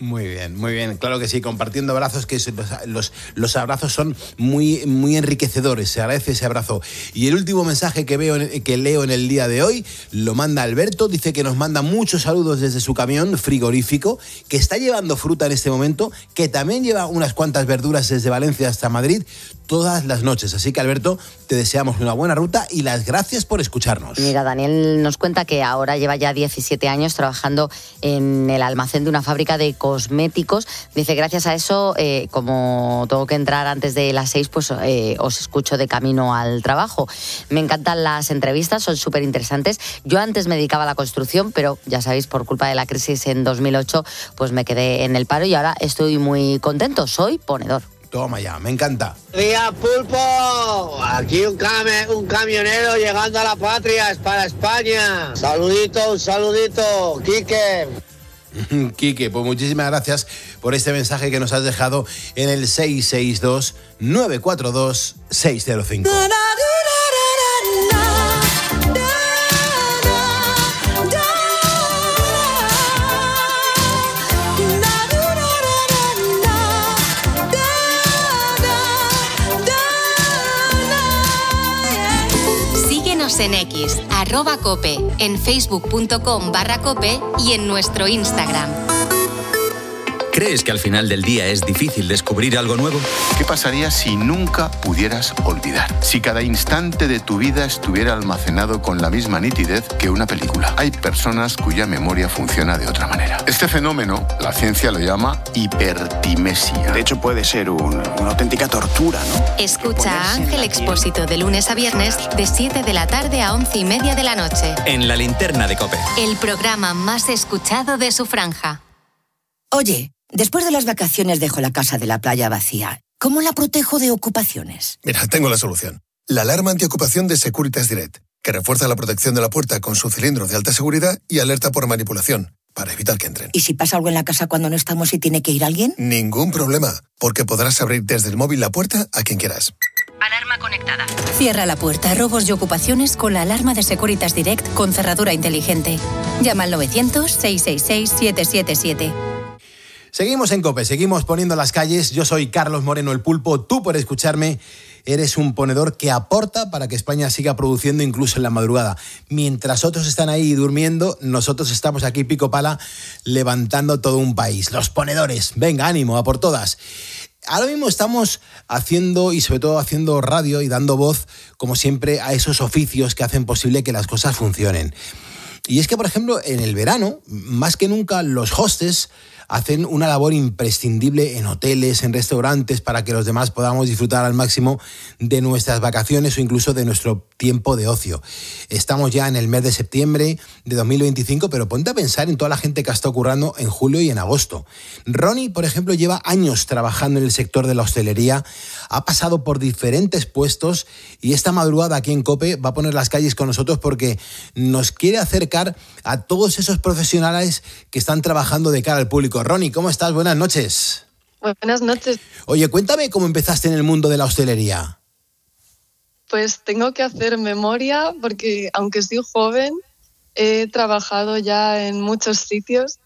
Muy bien, muy bien, claro que sí, compartiendo abrazos, que los, los, los abrazos son muy, muy enriquecedores, se agradece ese abrazo. Y el último mensaje que veo, que leo en el día de hoy, lo manda Alberto, dice que nos manda muchos saludos desde su camión frigorífico, que está llevando fruta en este momento, que también lleva unas cuantas verduras desde Valencia hasta Madrid todas las noches. Así que, Alberto, te deseamos una buena ruta y las gracias por escucharnos. Mira, Daniel nos cuenta que ahora lleva ya diecisiete años trabajando en el almacén de una fábrica de cosméticos. Dice, gracias a eso, eh, como tengo que entrar antes de las seis, pues eh, os escucho de camino al trabajo. Me encantan las entrevistas, son súper interesantes. Yo antes me dedicaba a la construcción, pero ya sabéis, por culpa de la crisis en dos mil ocho, pues me quedé en el paro y ahora estoy muy contento. Soy ponedor. Toma ya, me encanta. ¡Día, Pulpo! Aquí un, came, un camionero llegando a la patria, es para España. Saludito, un saludito, Quique. Quique, pues muchísimas gracias por este mensaje que nos has dejado en el seis seis dos, nueve cuatro dos, seis cero cinco. En X, arroba cope, en facebook.com barra cope y en nuestro Instagram. ¿Crees que al final del día es difícil descubrir algo nuevo? ¿Qué pasaría si nunca pudieras olvidar? Si cada instante de tu vida estuviera almacenado con la misma nitidez que una película. Hay personas cuya memoria funciona de otra manera. Este fenómeno, la ciencia lo llama hipertimesia. De hecho, puede ser un, una auténtica tortura, ¿no? Escucha a Ángel Expósito de lunes a viernes de siete de la tarde a once y media de la noche. En La Linterna de COPE. El programa más escuchado de su franja. Oye, después de las vacaciones dejo la casa de la playa vacía. ¿Cómo la protejo de ocupaciones? Mira, tengo la solución. La alarma antiocupación de Securitas Direct, que refuerza la protección de la puerta con su cilindro de alta seguridad y alerta por manipulación, para evitar que entren. ¿Y si pasa algo en la casa cuando no estamos y tiene que ir alguien? Ningún problema, porque podrás abrir desde el móvil la puerta a quien quieras. Alarma conectada. Cierra la puerta a robos y ocupaciones con la alarma de Securitas Direct con cerradura inteligente. Llama al novecientos, seiscientos sesenta y seis, siete siete siete. Seguimos en COPE, seguimos poniendo las calles. Yo soy Carlos Moreno, el Pulpo. Tú, por escucharme, eres un ponedor que aporta para que España siga produciendo incluso en la madrugada. Mientras otros están ahí durmiendo, nosotros estamos aquí pico pala levantando todo un país. Los ponedores, venga, ánimo, a por todas. Ahora mismo estamos haciendo, y sobre todo haciendo radio y dando voz, como siempre, a esos oficios que hacen posible que las cosas funcionen. Y es que, por ejemplo, en el verano, más que nunca, los hostes hacen una labor imprescindible en hoteles, en restaurantes, para que los demás podamos disfrutar al máximo de nuestras vacaciones o incluso de nuestro tiempo de ocio. Estamos ya en el mes de septiembre de dos mil veinticinco, pero ponte a pensar en toda la gente que ha estado currando en julio y en agosto. Ronnie, por ejemplo, lleva años trabajando en el sector de la hostelería, ha pasado por diferentes puestos y esta madrugada aquí en COPE va a poner las calles con nosotros porque nos quiere acercar a todos esos profesionales que están trabajando de cara al público. Ronnie, ¿cómo estás? Buenas noches. Buenas noches. Oye, cuéntame cómo empezaste en el mundo de la hostelería. Pues tengo que hacer memoria porque, aunque soy joven, he trabajado ya en muchos sitios.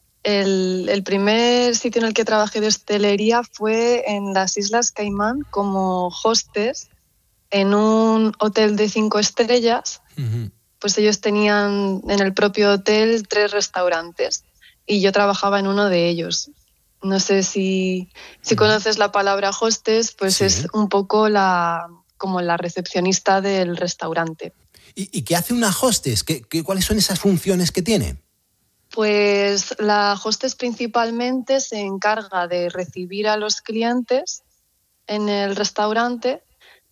El, el primer sitio en el que trabajé de hostelería fue en las Islas Caimán como hostess en un hotel de cinco estrellas. Uh-huh. Pues ellos tenían en el propio hotel tres restaurantes y yo trabajaba en uno de ellos. No sé si, si conoces la palabra hostess, pues sí. Es un poco la, como la recepcionista del restaurante. ¿Y, y qué hace una hostess? ¿Qué, qué, ¿Cuáles son esas funciones que tiene? Pues la hostess principalmente se encarga de recibir a los clientes en el restaurante,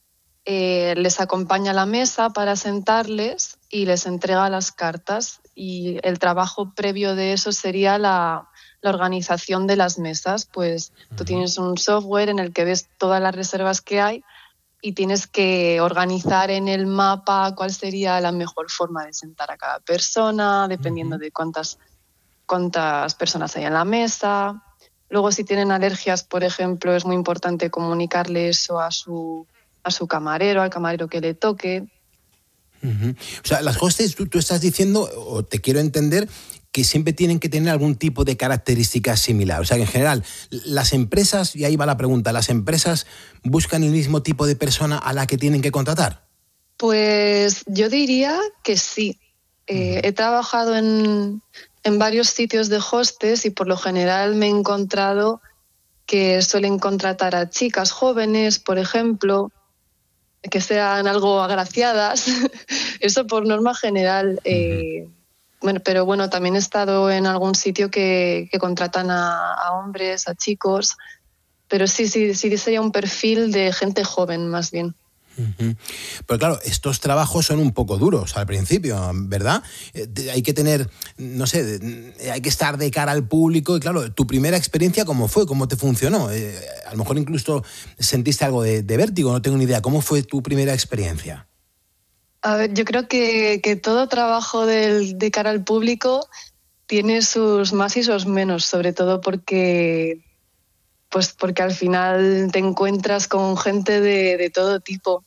eh, les acompaña a la mesa para sentarles y les entrega las cartas. Y el trabajo previo de eso sería la, la organización de las mesas. Pues uh-huh. Tú tienes un software en el que ves todas las reservas que hay y tienes que organizar en el mapa cuál sería la mejor forma de sentar a cada persona, dependiendo uh-huh. de cuántas, cuántas personas hay en la mesa. Luego, si tienen alergias, por ejemplo, es muy importante comunicarle eso a su, a su camarero, al camarero que le toque. Uh-huh. O sea, las hostess, tú, tú estás diciendo, o te quiero entender, que siempre tienen que tener algún tipo de característica similar. O sea, que en general, las empresas, y ahí va la pregunta, ¿las empresas buscan el mismo tipo de persona a la que tienen que contratar? Pues yo diría que sí. Eh, uh-huh. He trabajado en, en varios sitios de hostes y por lo general me he encontrado que suelen contratar a chicas jóvenes, por ejemplo, que sean algo agraciadas. Eso por norma general. Eh, uh-huh. Bueno, pero bueno, también he estado en algún sitio que, que contratan a, a hombres, a chicos, pero sí, sí, sí sería un perfil de gente joven más bien. Uh-huh. Pero claro, estos trabajos son un poco duros al principio, ¿verdad? Eh, hay que tener, no sé, hay que estar de cara al público y claro, tu primera experiencia, ¿cómo fue? ¿Cómo te funcionó? Eh, a lo mejor incluso sentiste algo de, de vértigo, no tengo ni idea. ¿Cómo fue tu primera experiencia? A ver, yo creo que, que todo trabajo del, de cara al público tiene sus más y sus menos, sobre todo porque, pues porque al final te encuentras con gente de, de todo tipo.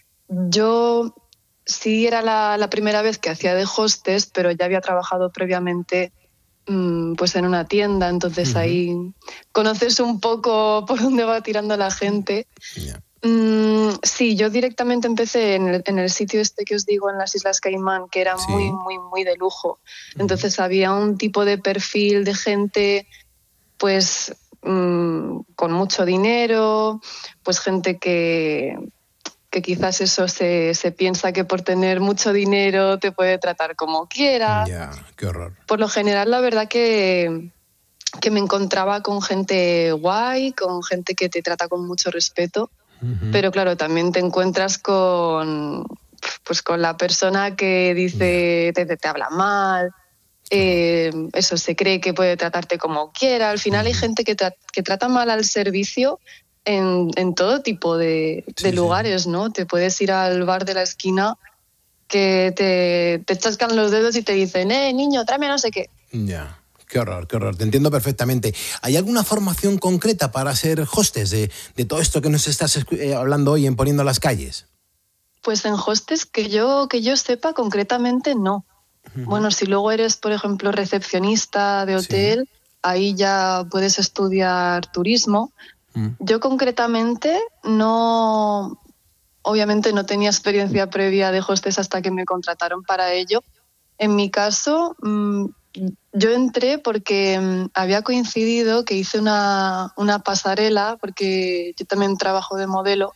Yo sí era la, la primera vez que hacía de hostess, pero ya había trabajado previamente mmm, pues en una tienda, entonces uh-huh. ahí conoces un poco por dónde va tirando la gente. Yeah. Mm, sí, yo directamente empecé en el, en el sitio este que os digo, en las Islas Caimán, que era sí. muy, muy, muy de lujo. Entonces uh-huh. había un tipo de perfil de gente, pues, mm, con mucho dinero, pues gente que, que quizás eso se, se piensa que por tener mucho dinero te puede tratar como quiera. Ya, yeah, qué horror. Por lo general, la verdad que, que me encontraba con gente guay, con gente que te trata con mucho respeto. Uh-huh. Pero claro, también te encuentras con, pues, con la persona que dice, te, te, te habla mal, eh, eso, se cree que puede tratarte como quiera. Al final uh-huh. hay gente que, tra- que trata mal al servicio en, en todo tipo de, sí, de lugares, sí. ¿no? Te puedes ir al bar de la esquina que te, te chascan los dedos y te dicen, eh, niño, tráeme no sé qué. Ya. Yeah. Qué horror, qué horror. Te entiendo perfectamente. ¿Hay alguna formación concreta para ser hostess de, de todo esto que nos estás eh, hablando hoy en Poniendo las Calles? Pues en hostess que yo, que yo sepa concretamente no. Uh-huh. Bueno, si luego eres, por ejemplo, recepcionista de hotel, sí. ahí ya puedes estudiar turismo. Uh-huh. Yo concretamente no... Obviamente no tenía experiencia previa de hostess hasta que me contrataron para ello. En mi caso... Mmm, yo entré porque um, había coincidido que hice una, una pasarela, porque yo también trabajo de modelo,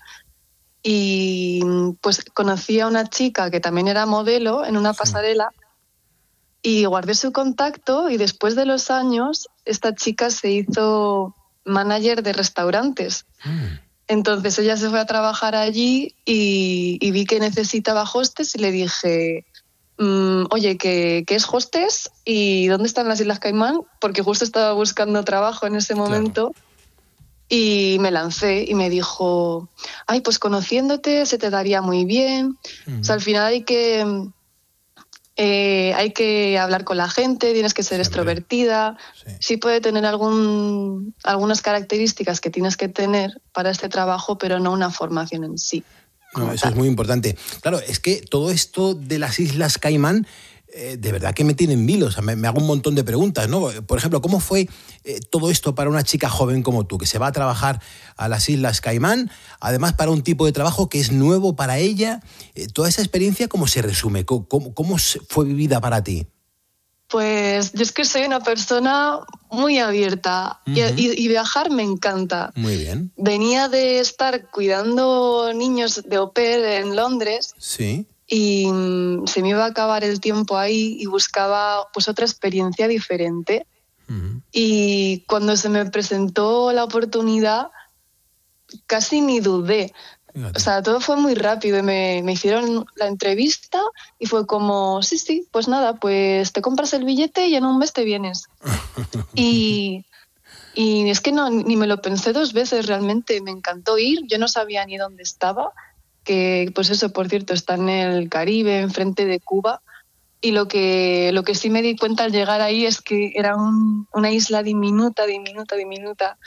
y pues conocí a una chica que también era modelo en una pasarela sí. y guardé su contacto y después de los años esta chica se hizo manager de restaurantes. Mm. Entonces ella se fue a trabajar allí y, y vi que necesitaba hostess y le dije... Mm, oye, ¿qué, ¿qué es hostess? ¿Y dónde están las Islas Caimán? Porque justo estaba buscando trabajo en ese momento claro. y me lancé y me dijo, ay, pues conociéndote se te daría muy bien. Uh-huh. O sea, al final hay que, eh, hay que hablar con la gente, tienes que ser Siempre. extrovertida. Sí. sí puede tener algún, algunas características que tienes que tener para este trabajo, pero no una formación en sí. No, eso es muy importante. Claro, es que todo esto de las Islas Caimán, eh, de verdad que me tiene en vilo. O sea, me, me hago un montón de preguntas, ¿no? Por ejemplo, ¿cómo fue eh, todo esto para una chica joven como tú, que se va a trabajar a las Islas Caimán, además para un tipo de trabajo que es nuevo para ella? Eh, toda esa experiencia, ¿cómo se resume? ¿Cómo, cómo, cómo fue vivida para ti? Pues yo es que soy una persona muy abierta uh-huh. y, y viajar me encanta. Muy bien. Venía de estar cuidando niños de au pair en Londres sí. y um, se me iba a acabar el tiempo ahí y buscaba pues otra experiencia diferente. Uh-huh. Y cuando se me presentó la oportunidad casi ni dudé. O sea, todo fue muy rápido. Me, me hicieron la entrevista y fue como, sí, sí, pues nada, pues te compras el billete y en un mes te vienes. y, y es que no, ni me lo pensé dos veces realmente. Me encantó ir. Yo no sabía ni dónde estaba. Que, pues eso, por cierto, está en el Caribe, enfrente de Cuba. Y lo que, lo que sí me di cuenta al llegar ahí es que era un, una isla diminuta, diminuta, diminuta.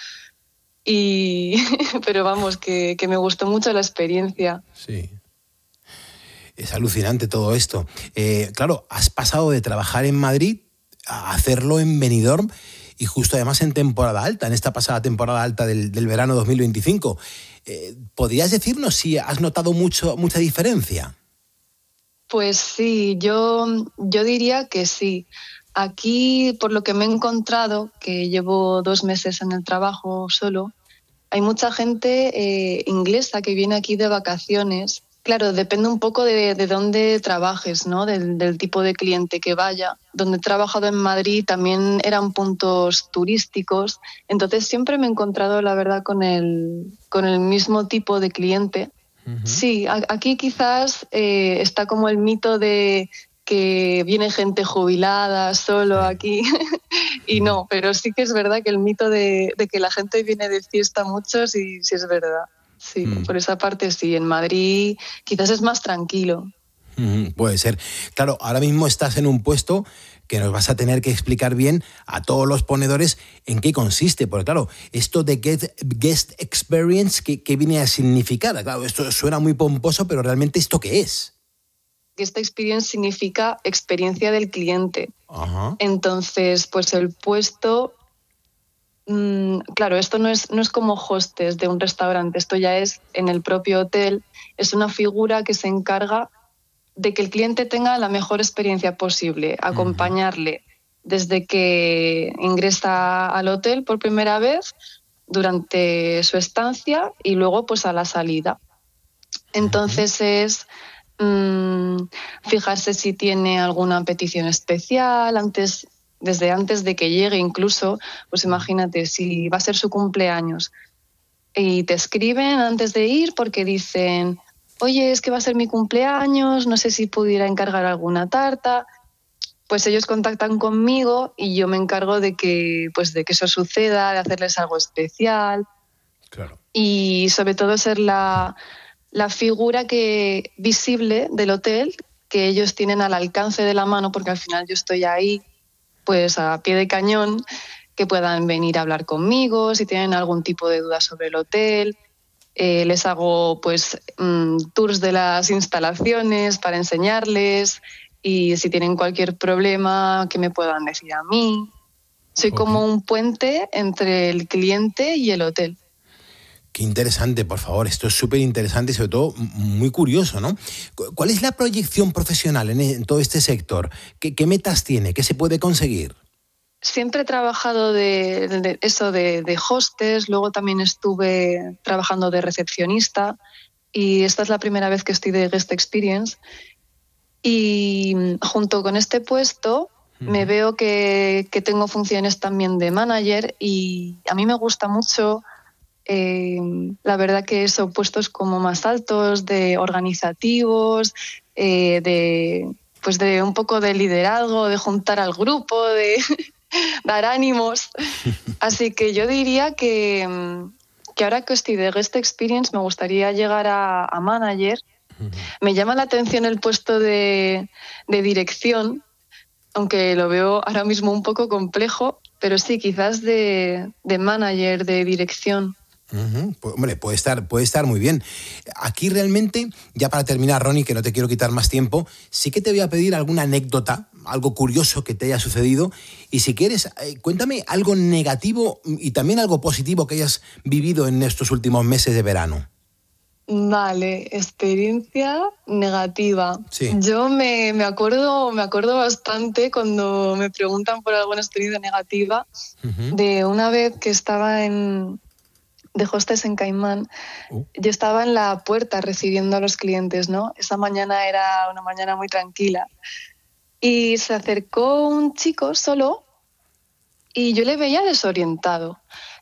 Y, pero vamos, que, que me gustó mucho la experiencia. Sí. Es alucinante todo esto. Eh, claro, has pasado de trabajar en Madrid hacerlo en Benidorm y justo además en temporada alta, en esta pasada temporada alta del, del verano dos mil veinticinco. Eh, ¿Podrías decirnos si has notado mucho, mucha diferencia? Pues sí, yo, yo diría que sí. Aquí, por lo que me he encontrado, que llevo dos meses en el trabajo solo, hay mucha gente eh, inglesa que viene aquí de vacaciones. Claro, depende un poco de, de dónde trabajes, ¿no? Del, del tipo de cliente que vaya. Donde he trabajado en Madrid también eran puntos turísticos. Entonces siempre me he encontrado, la verdad, con el, con el mismo tipo de cliente. Uh-huh. Sí, a, aquí quizás eh, está como el mito de que viene gente jubilada solo aquí. Y no, pero sí que es verdad que el mito de, de que la gente viene de fiesta mucho, sí, sí es verdad. Sí, mm. por esa parte sí. En Madrid quizás es más tranquilo. Mm, puede ser. Claro, ahora mismo estás en un puesto que nos vas a tener que explicar bien a todos los ponedores en qué consiste. Porque claro, esto de Guest, guest Experience, ¿qué, ¿qué viene a significar? Claro, esto suena muy pomposo, pero realmente ¿esto qué es? Guest Experience significa experiencia del cliente. Ajá. Entonces, pues el puesto... Claro, esto no es, no es como hostess de un restaurante, esto ya es en el propio hotel, es una figura que se encarga de que el cliente tenga la mejor experiencia posible, acompañarle desde que ingresa al hotel por primera vez, durante su estancia y luego pues a la salida. Entonces es mmm, fijarse si tiene alguna petición especial antes... Desde antes de que llegue incluso, pues imagínate, si va a ser su cumpleaños y te escriben antes de ir porque dicen, oye, es que va a ser mi cumpleaños, no sé si pudiera encargar alguna tarta, pues ellos contactan conmigo y yo me encargo de que, pues de que eso suceda, de hacerles algo especial. Claro. Y sobre todo ser la, la figura que, visible del hotel que ellos tienen al alcance de la mano, porque al final yo estoy ahí pues a pie de cañón, que puedan venir a hablar conmigo, si tienen algún tipo de duda sobre el hotel. Eh, les hago pues mmm, tours de las instalaciones para enseñarles y si tienen cualquier problema que me puedan decir a mí. Soy okay. como un puente entre el cliente y el hotel. Qué interesante, por favor. Esto es súper interesante y sobre todo muy curioso, ¿no? ¿Cuál es la proyección profesional en, en todo este sector? ¿Qué, qué metas tiene? ¿Qué se puede conseguir? Siempre he trabajado de, de eso de, de hostess, luego también estuve trabajando de recepcionista y esta es la primera vez que estoy de Guest Experience. Y junto con este puesto uh-huh. me veo que, que tengo funciones también de manager y a mí me gusta mucho... Eh, la verdad que son puestos como más altos, de organizativos, eh, de pues de un poco de liderazgo, de juntar al grupo, de dar ánimos. Así que yo diría que, que ahora que estoy de Guest Experience me gustaría llegar a, a manager. Me llama la atención el puesto de, de dirección, aunque lo veo ahora mismo un poco complejo, pero sí, quizás de, de manager, de dirección. Uh-huh. Pues, hombre, puede estar, puede estar muy bien. Aquí realmente, ya para terminar, Ronnie, que no te quiero quitar más tiempo, sí que te voy a pedir alguna anécdota, algo curioso que te haya sucedido, y si quieres, eh, cuéntame algo negativo y también algo positivo que hayas vivido en estos últimos meses de verano. Vale, experiencia negativa. Sí. Yo me, me acuerdo, me acuerdo bastante cuando me preguntan por alguna experiencia negativa, uh-huh. de una vez que estaba en de hostess en Caimán. Uh. Yo estaba en la puerta recibiendo a los clientes, ¿no? Esa mañana era una mañana muy tranquila. Y se acercó un chico solo y yo le veía desorientado.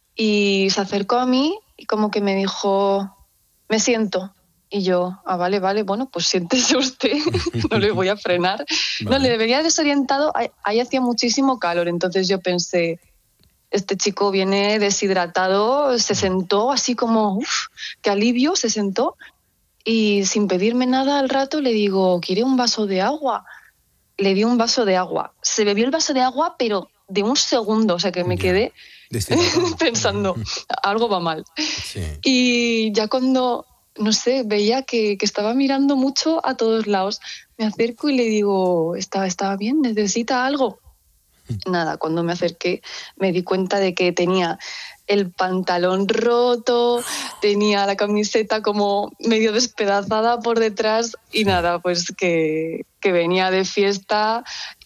Y se acercó a mí y como que me dijo, me siento. Y yo, ah, vale, vale, bueno, pues siéntese usted, no le voy a frenar. Vale. No, le veía desorientado, ahí, ahí hacía muchísimo calor, entonces yo pensé, este chico viene deshidratado, se sentó así como, uff, qué alivio, se sentó y sin pedirme nada al rato le digo, ¿quiere un vaso de agua? Le di un vaso de agua. Se bebió el vaso de agua, pero de un segundo, o sea que me quedé pensando, algo va mal. Sí. Y ya cuando, no sé, veía que, que estaba mirando mucho a todos lados, me acerco y le digo, ¿está, está bien? ¿Necesita algo? Nada, cuando me acerqué me di cuenta de que tenía el pantalón roto, tenía la camiseta como medio despedazada por detrás y nada, pues que, que venía de fiesta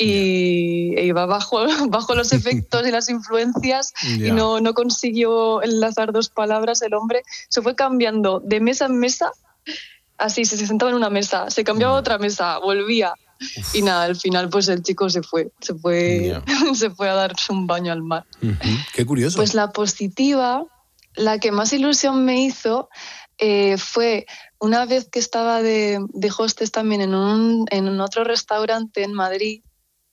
y yeah. iba bajo, bajo los efectos y las influencias yeah. y no, no consiguió enlazar dos palabras el hombre. Se fue cambiando de mesa en mesa, así, se sentaba en una mesa, se cambiaba a otra mesa, volvía. Uf. Y nada, al final pues el chico se fue, se fue, yeah. se fue a darse un baño al mar. Uh-huh. Qué curioso. Pues la positiva, la que más ilusión me hizo eh, fue una vez que estaba de, de hostess también en un, en un otro restaurante en Madrid,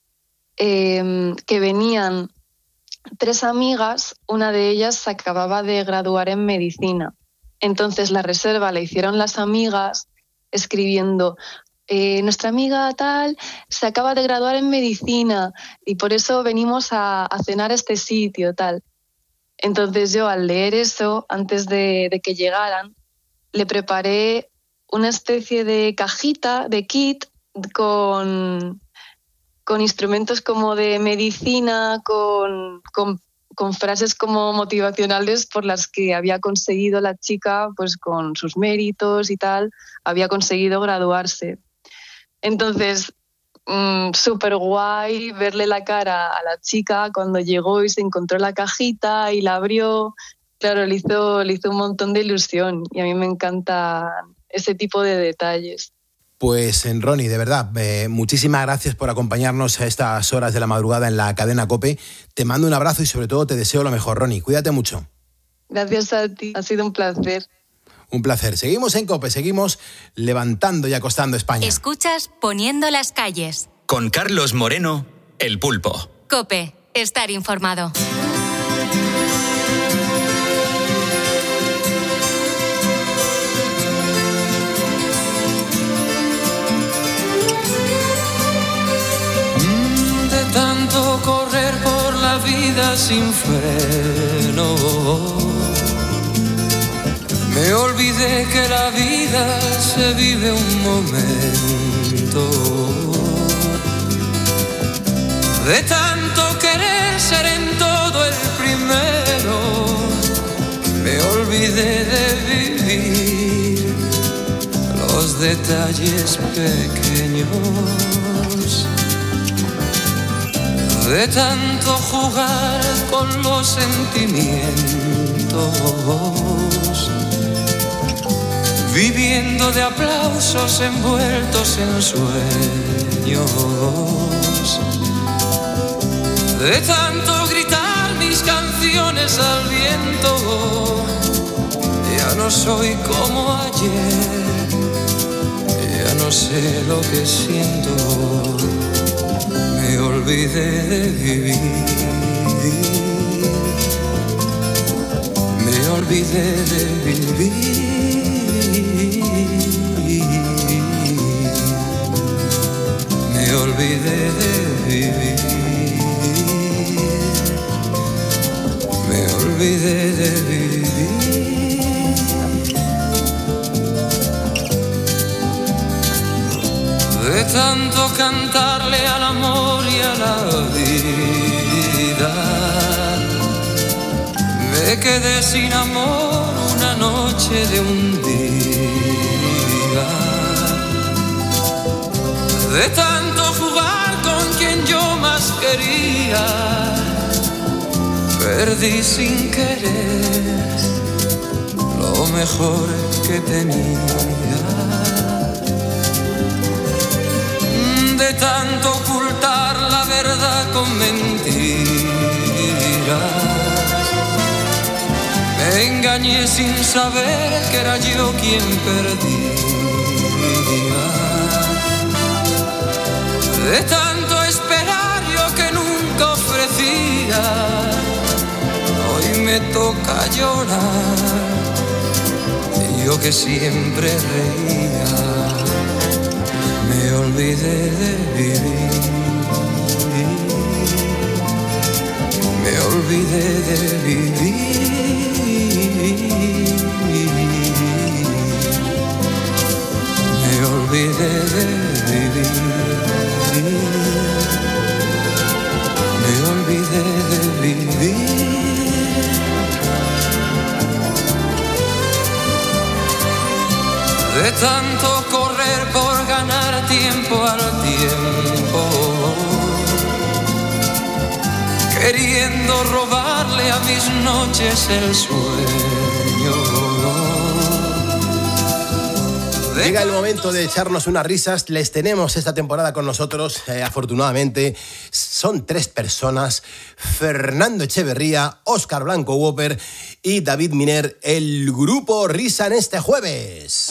eh, que venían tres amigas, una de ellas se acababa de graduar en medicina. Entonces la reserva la hicieron las amigas escribiendo... Eh, nuestra amiga tal se acaba de graduar en medicina y por eso venimos a, a cenar a este sitio, tal. Entonces yo al leer eso, antes de, de que llegaran, le preparé una especie de cajita, de kit, con, con instrumentos como de medicina, con, con, con frases como motivacionales por las que había conseguido la chica, pues con sus méritos y tal, había conseguido graduarse. Entonces, mmm, súper guay verle la cara a la chica cuando llegó y se encontró la cajita y la abrió. Claro, le hizo, le hizo un montón de ilusión y a mí me encanta ese tipo de detalles. Pues, Ronnie, de verdad, eh, muchísimas gracias por acompañarnos a estas horas de la madrugada en la cadena COPE. Te mando un abrazo y sobre todo te deseo lo mejor, Ronnie. Cuídate mucho. Gracias a ti, ha sido un placer. Un placer. Seguimos en COPE, seguimos levantando y acostando España. Escuchas Poniendo las calles. Con Carlos Moreno, El Pulpo. COPE, estar informado. De tanto correr por la vida sin freno, me olvidé que la vida se vive un momento. De tanto querer ser en todo el primero, me olvidé de vivir los detalles pequeños. De tanto jugar con los sentimientos, viviendo de aplausos envueltos en sueños. De tanto gritar mis canciones al viento, ya no soy como ayer, ya no sé lo que siento. Me olvidé de vivir, me olvidé de vivir, me olvidé de vivir, me olvidé de vivir. De tanto cantarle al amor y a la vida, me quedé sin amor una noche de un día. De tanto jugar con quien yo más quería, perdí sin querer lo mejor que tenía. De tanto ocultar la verdad con mentiras, me engañé sin saber que era yo quien perdía. De tanto esperar yo que nunca ofrecía, hoy me toca llorar, yo que siempre reía. Me olvidé de vivir, me olvidé de vivir, me olvidé de vivir, me de tanto correr por ganar tiempo al tiempo, queriendo robarle a mis noches el sueño. Llega el momento de echarnos unas risas. Les tenemos esta temporada con nosotros, eh, afortunadamente. Son tres personas: Fernando Echeverría, Óscar Blanco Whopper y David Miner, el grupo Risa en este jueves.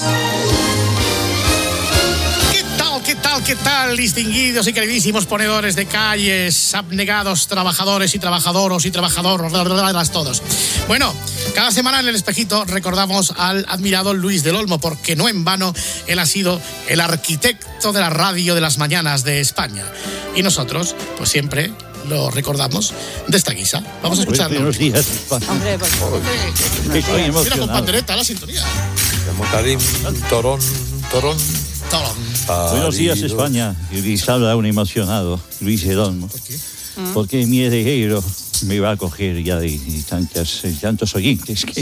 ¿Qué tal, qué tal, distinguidos y queridísimos ponedores de calles, abnegados trabajadores y trabajadoros y trabajadoras todos? Bueno, cada semana en El Espejito recordamos al admirado Luis del Olmo, porque no en vano él ha sido el arquitecto de la radio de las mañanas de España. Y nosotros, pues siempre lo recordamos de esta guisa. Vamos a escucharlo. Buenos días, España. Hombre, pues, hombre. Estoy emocionado. Mira, con pandereta la sintonía. Karim, torón, torón. Buenos días, España. Y les habla un emocionado, Luis del Olmo. ¿Por qué? Porque mi heredero me va a coger ya de, de tantas, tantos oyentes. Que...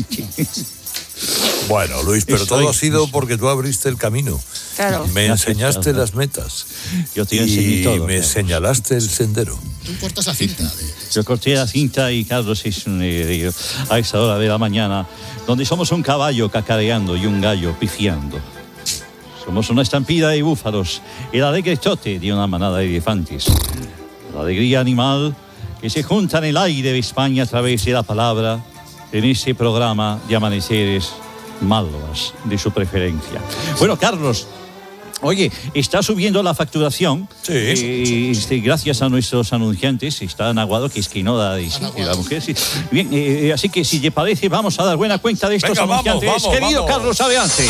Bueno, Luis, pero Estoy... todo ha sido porque tú abriste el camino. Claro. Me enseñaste las metas. Yo te enseñé todo. Y me claro. señalaste el sendero. Tú cortas la cinta. De... Yo corté la cinta y Carlos es un heredero a esta hora de la mañana, donde somos un caballo cacareando y un gallo pifiando. Somos una estampida de búfalos, el alegre trote de una manada de elefantes. La alegría animal que se junta en el aire de España a través de la palabra en ese programa de amaneceres malvas de su preferencia. Bueno, Carlos, oye, está subiendo la facturación. Sí. Eh, este, gracias a nuestros anunciantes. Está Naguado, que es que no da de sí, la mujer. Sí. Bien, eh, así que si te parece, vamos a dar buena cuenta de estos Venga, anunciantes. vamos, vamos, Querido vamos. Carlos, adelante.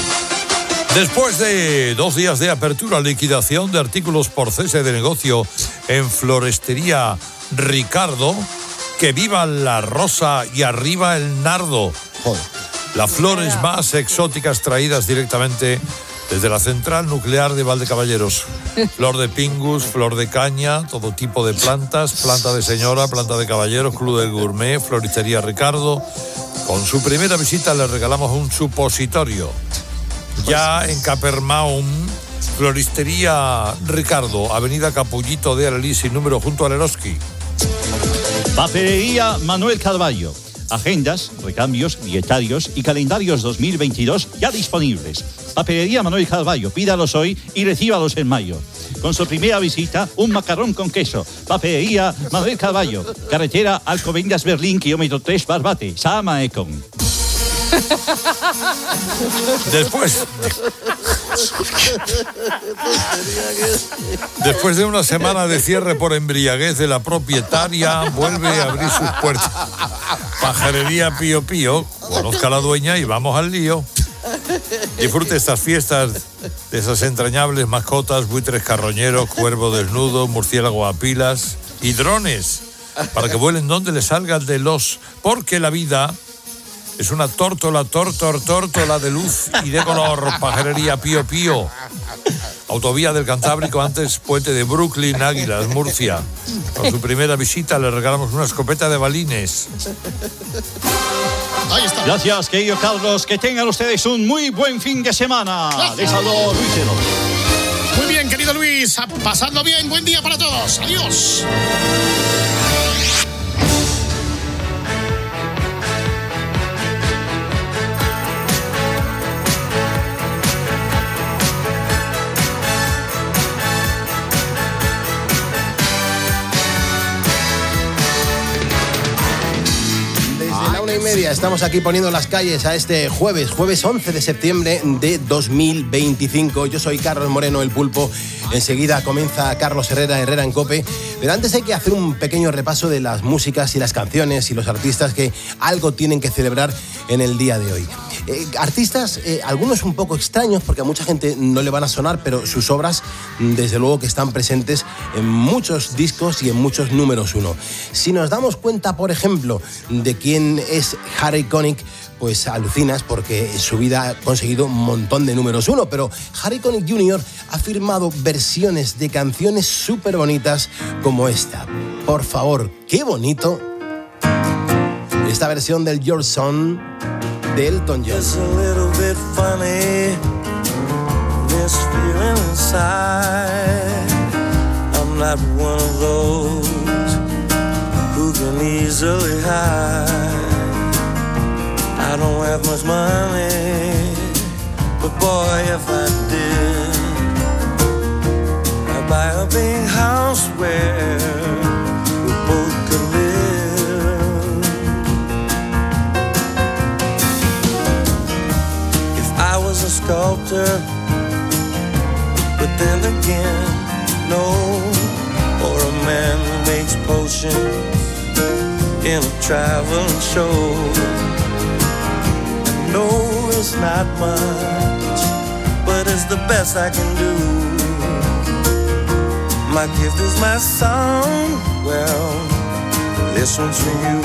Después de dos días de apertura, liquidación de artículos por cese de negocio en Florestería Ricardo, que viva la rosa y arriba el nardo. Joder. Las flores más exóticas traídas directamente desde la central nuclear de Valdecaballeros. Flor de pingus, flor de caña, todo tipo de plantas, planta de señora, planta de caballeros, club del gourmet, Floristería Ricardo. Con su primera visita le regalamos un supositorio. Ya en Capernaum, Floristería Ricardo, Avenida Capullito de Alalí, sin número, junto al Eroski. Papelería Manuel Carballo. Agendas, recambios, dietarios y calendarios dos mil veintidós ya disponibles. Papelería Manuel Carballo, pídalos hoy y recíbalos en mayo. Con su primera visita, un macarrón con queso. Papelería Manuel Carballo, carretera Alcobendas Berlín, kilómetro tres, Barbate, Sama Econ. Después Después de una semana de cierre por embriaguez de la propietaria, vuelve a abrir sus puertas. Pajarería Pío Pío, conozca a la dueña y vamos al lío. Disfrute estas fiestas de esas entrañables mascotas, buitres carroñeros, cuervo desnudo, murciélago a pilas y drones, para que vuelen donde les salgan de los... Porque la vida es una tórtola, tórtor, tórtola de luz y de color. Pajarería Pío Pío. Autovía del Cantábrico, antes puente de Brooklyn, Águilas, Murcia. Con su primera visita le regalamos una escopeta de balines. Ahí está. Gracias, querido Carlos. Que tengan ustedes un muy buen fin de semana. Les saludo Luis Cero. Muy bien, querido Luis. Pasando bien. Buen día para todos. Adiós. Y media, estamos aquí poniendo las calles a este jueves, jueves once de septiembre de dos mil veinticinco. Yo soy Carlos Moreno, el Pulpo. Enseguida comienza Carlos Herrera, Herrera en COPE. Pero antes hay que hacer un pequeño repaso de las músicas y las canciones y los artistas que algo tienen que celebrar en el día de hoy. Eh, artistas, eh, algunos un poco extraños porque a mucha gente no le van a sonar, pero sus obras, desde luego que están presentes en muchos discos y en muchos números uno. Si nos damos cuenta, por ejemplo, de quién es Harry Connick, pues alucinas porque en su vida ha conseguido un montón de números uno, pero Harry Connick junior ha firmado versiones de canciones súper bonitas como esta. Por favor, qué bonito esta versión del Your Son de Elton John. It's a little bit funny this feeling inside. I'm not one of those who can easily hide. I don't have much money, but boy, if I did, I'd buy a big house where we both could live. If I was a sculptor, but then again, no, or a man who makes potions in a traveling show. No, it's not much, but it's the best I can do. My gift is my song, well, this one's for you.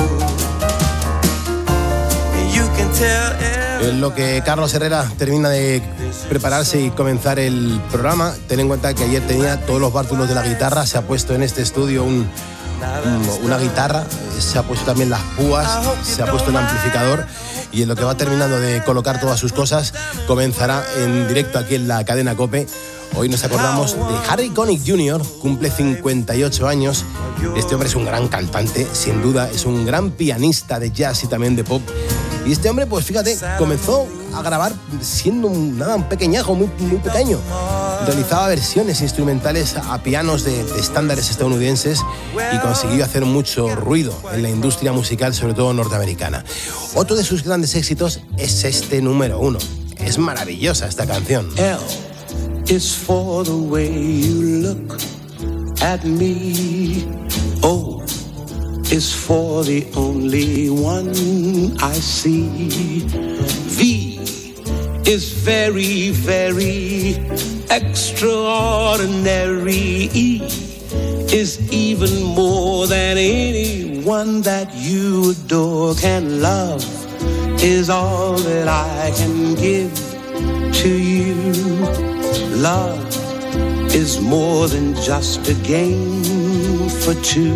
You can tell En lo que Carlos Herrera termina de prepararse y comenzar el programa, ten en cuenta que ayer tenía todos los bártulos de la guitarra, se ha puesto en este estudio un, un, una guitarra, se ha puesto también las púas, se ha puesto un amplificador, y en lo que va terminando de colocar todas sus cosas, comenzará en directo aquí en la cadena COPE. Hoy nos acordamos de Harry Connick junior, cumple cincuenta y ocho años. Este hombre es un gran cantante, sin duda, es un gran pianista de jazz y también de pop. Y este hombre, pues fíjate, comenzó a grabar siendo un, nada, un pequeñajo, muy, muy pequeño. Realizaba versiones instrumentales a pianos de, de estándares estadounidenses y consiguió hacer mucho ruido en la industria musical, sobre todo norteamericana. Otro de sus grandes éxitos es este número uno. Es maravillosa esta canción. L is for the way you look at me. O is for the only one I see. V is very, very extraordinary. E is even more than anyone that you adore can love. Is all that I can give to you. Love is more than just a game for two.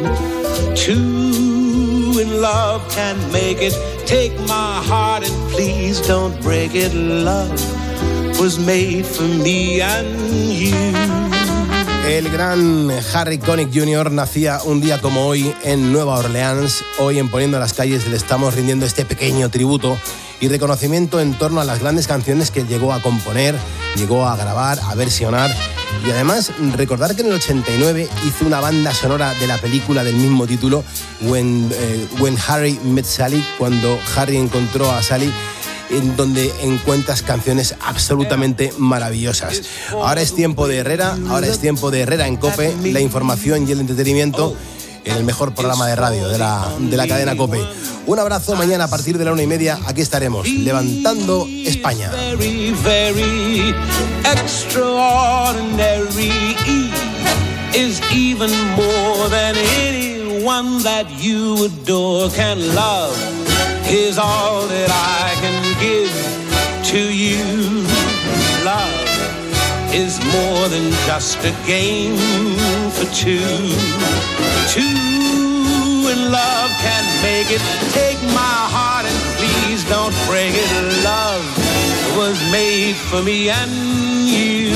Two in love can make it. Take my heart and please don't break it. Love was made for me and you. El gran Harry Connick junior nacía un día como hoy en Nueva Orleans. Hoy en Poniendo las Calles le estamos rindiendo este pequeño tributo y reconocimiento en torno a las grandes canciones que él llegó a componer, llegó a grabar, a versionar. Y además, recordar que en el ochenta y nueve hizo una banda sonora de la película del mismo título, When, eh, When Harry Met Sally, cuando Harry encontró a Sally, en donde encuentras canciones absolutamente maravillosas. Ahora es tiempo de Herrera, ahora es tiempo de Herrera en COPE, la información y el entretenimiento en el mejor programa de radio de la, de la cadena COPE. Un abrazo, mañana a partir de la una y media aquí estaremos, levantando España. Very, very extraordinary. E is even more than anyone that you adore can love. Is all that I can give to you. Love is more than just a game for two. Two in love can make it. Take my heart and please don't break it. Love was made for me and you.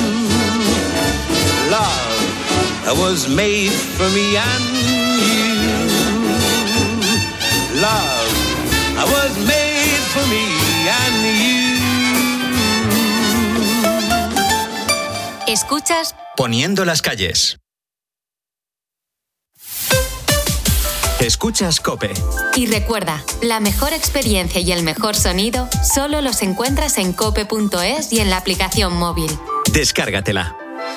Love was made for me and you. Love was made for me and you. Escuchas Poniendo las calles. Escuchas COPE. Y recuerda, la mejor experiencia y el mejor sonido solo los encuentras en cope punto es y en la aplicación móvil. Descárgatela.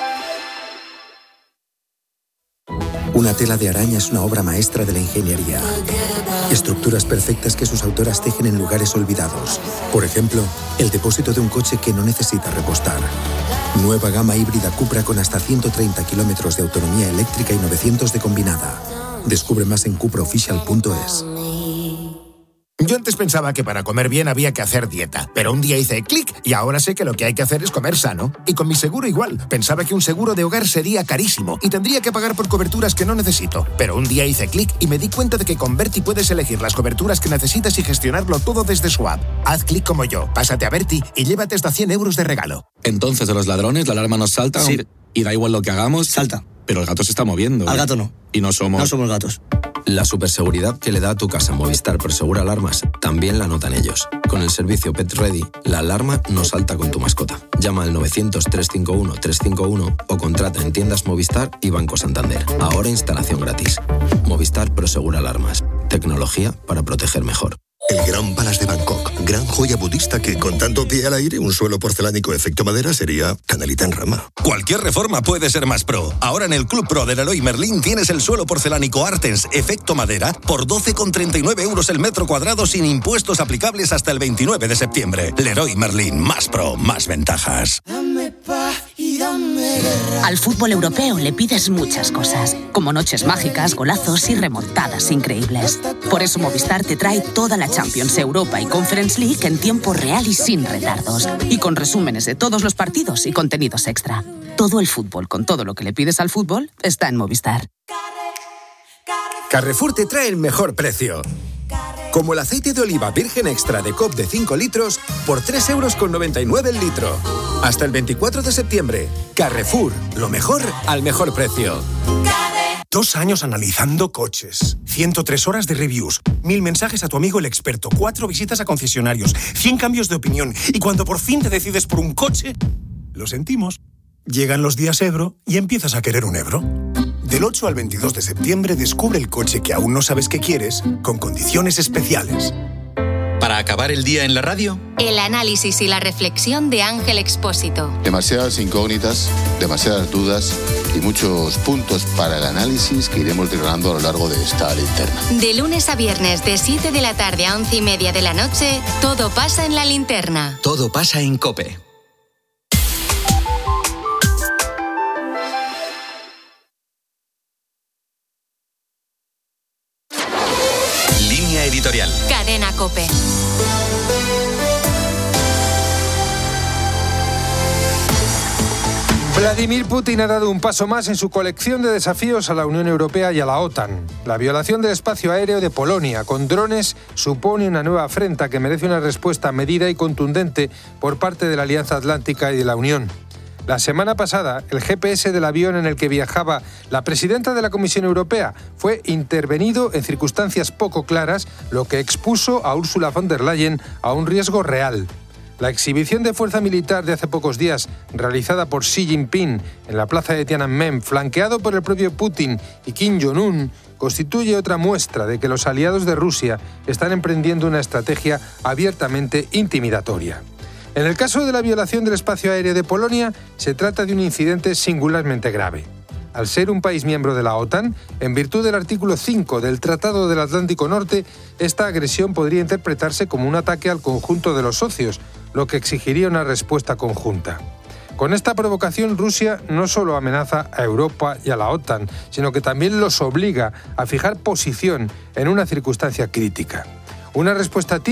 Una tela de araña es una obra maestra de la ingeniería. Estructuras perfectas que sus autoras tejen en lugares olvidados. Por ejemplo, el depósito de un coche que no necesita repostar. Nueva gama híbrida Cupra con hasta ciento treinta kilómetros de autonomía eléctrica y novecientos de combinada. Descubre más en cupra oficial punto es. Yo Yo antes pensaba que para comer bien había que hacer dieta, pero un día hice clic y ahora sé que lo que hay que hacer es comer sano. Y con mi seguro igual. Pensaba que un seguro de hogar sería carísimo y tendría que pagar por coberturas que no necesito. Pero un día hice clic y me di cuenta de que con Berti puedes elegir las coberturas que necesitas y gestionarlo todo desde su app. Haz clic como yo, pásate a Berti y llévate hasta cien euros de regalo. Entonces, de los ladrones, la alarma nos salta. Sí. Y da igual lo que hagamos. Salta. Pero el gato se está moviendo. Al ¿eh? gato no. Y no somos... No somos gatos. La superseguridad que le da a tu casa Movistar Prosegura Alarmas también la notan ellos. Con el servicio Pet Ready, la alarma no salta con tu mascota. Llama al novecientos, trescientos cincuenta y uno, trescientos cincuenta y uno o contrata en tiendas Movistar y Banco Santander. Ahora instalación gratis. Movistar Prosegura Alarmas. Tecnología para proteger mejor. El Gran Palace de Bangkok, gran joya budista que, con tanto pie al aire, un suelo porcelánico efecto madera sería canalita en rama. Cualquier reforma puede ser más pro. Ahora en el Club Pro de Leroy Merlin tienes el suelo porcelánico Artens efecto madera por doce con treinta y nueve euros el metro cuadrado sin impuestos aplicables hasta el veintinueve de septiembre. Leroy Merlin, más pro, más ventajas. Al fútbol europeo le pides muchas cosas, como noches mágicas, golazos y remontadas increíbles. Por eso Movistar te trae toda la Champions, Europa y Conference League en tiempo real y sin retardos. Y con resúmenes de todos los partidos y contenidos extra. Todo el fútbol, con todo lo que le pides al fútbol, está en Movistar. Carrefour te trae el mejor precio. Como el aceite de oliva virgen extra de C O P de cinco litros por tres euros con noventa y nueve el litro. Hasta el veinticuatro de septiembre. Carrefour, lo mejor al mejor precio. Dos años analizando coches, ciento tres horas de reviews, mil mensajes a tu amigo el experto, cuatro visitas a concesionarios, cien cambios de opinión y cuando por fin te decides por un coche, lo sentimos. Llegan los días Ebro y empiezas a querer un Ebro. Del ocho al veintidós de septiembre descubre el coche que aún no sabes que quieres con condiciones especiales. Para acabar el día en la radio, El análisis y la reflexión de Ángel Expósito. Demasiadas incógnitas, demasiadas dudas y muchos puntos para el análisis que iremos desgranando a lo largo de esta linterna. De lunes a viernes, de siete de la tarde a once y media de la noche, todo pasa en la linterna. todo pasa en COPE. Línea editorial. Cadena COPE. Vladimir Putin ha dado un paso más en su colección de desafíos a la Unión Europea y a la OTAN. La violación del espacio aéreo de Polonia con drones supone una nueva afrenta que merece una respuesta medida y contundente por parte de la Alianza Atlántica y de la Unión. La semana pasada, el G P S del avión en el que viajaba la presidenta de la Comisión Europea fue intervenido en circunstancias poco claras, lo que expuso a Ursula von der Leyen a un riesgo real. La exhibición de fuerza militar de hace pocos días, realizada por Xi Jinping en la plaza de Tiananmen, flanqueado por el propio Putin y Kim Jong-un, constituye otra muestra de que los aliados de Rusia están emprendiendo una estrategia abiertamente intimidatoria. En el caso de la violación del espacio aéreo de Polonia, se trata de un incidente singularmente grave. Al ser un país miembro de la OTAN, en virtud del artículo cinco del Tratado del Atlántico Norte, esta agresión podría interpretarse como un ataque al conjunto de los socios, lo que exigiría una respuesta conjunta. Con esta provocación, Rusia no solo amenaza a Europa y a la OTAN, sino que también los obliga a fijar posición en una circunstancia crítica. Una respuesta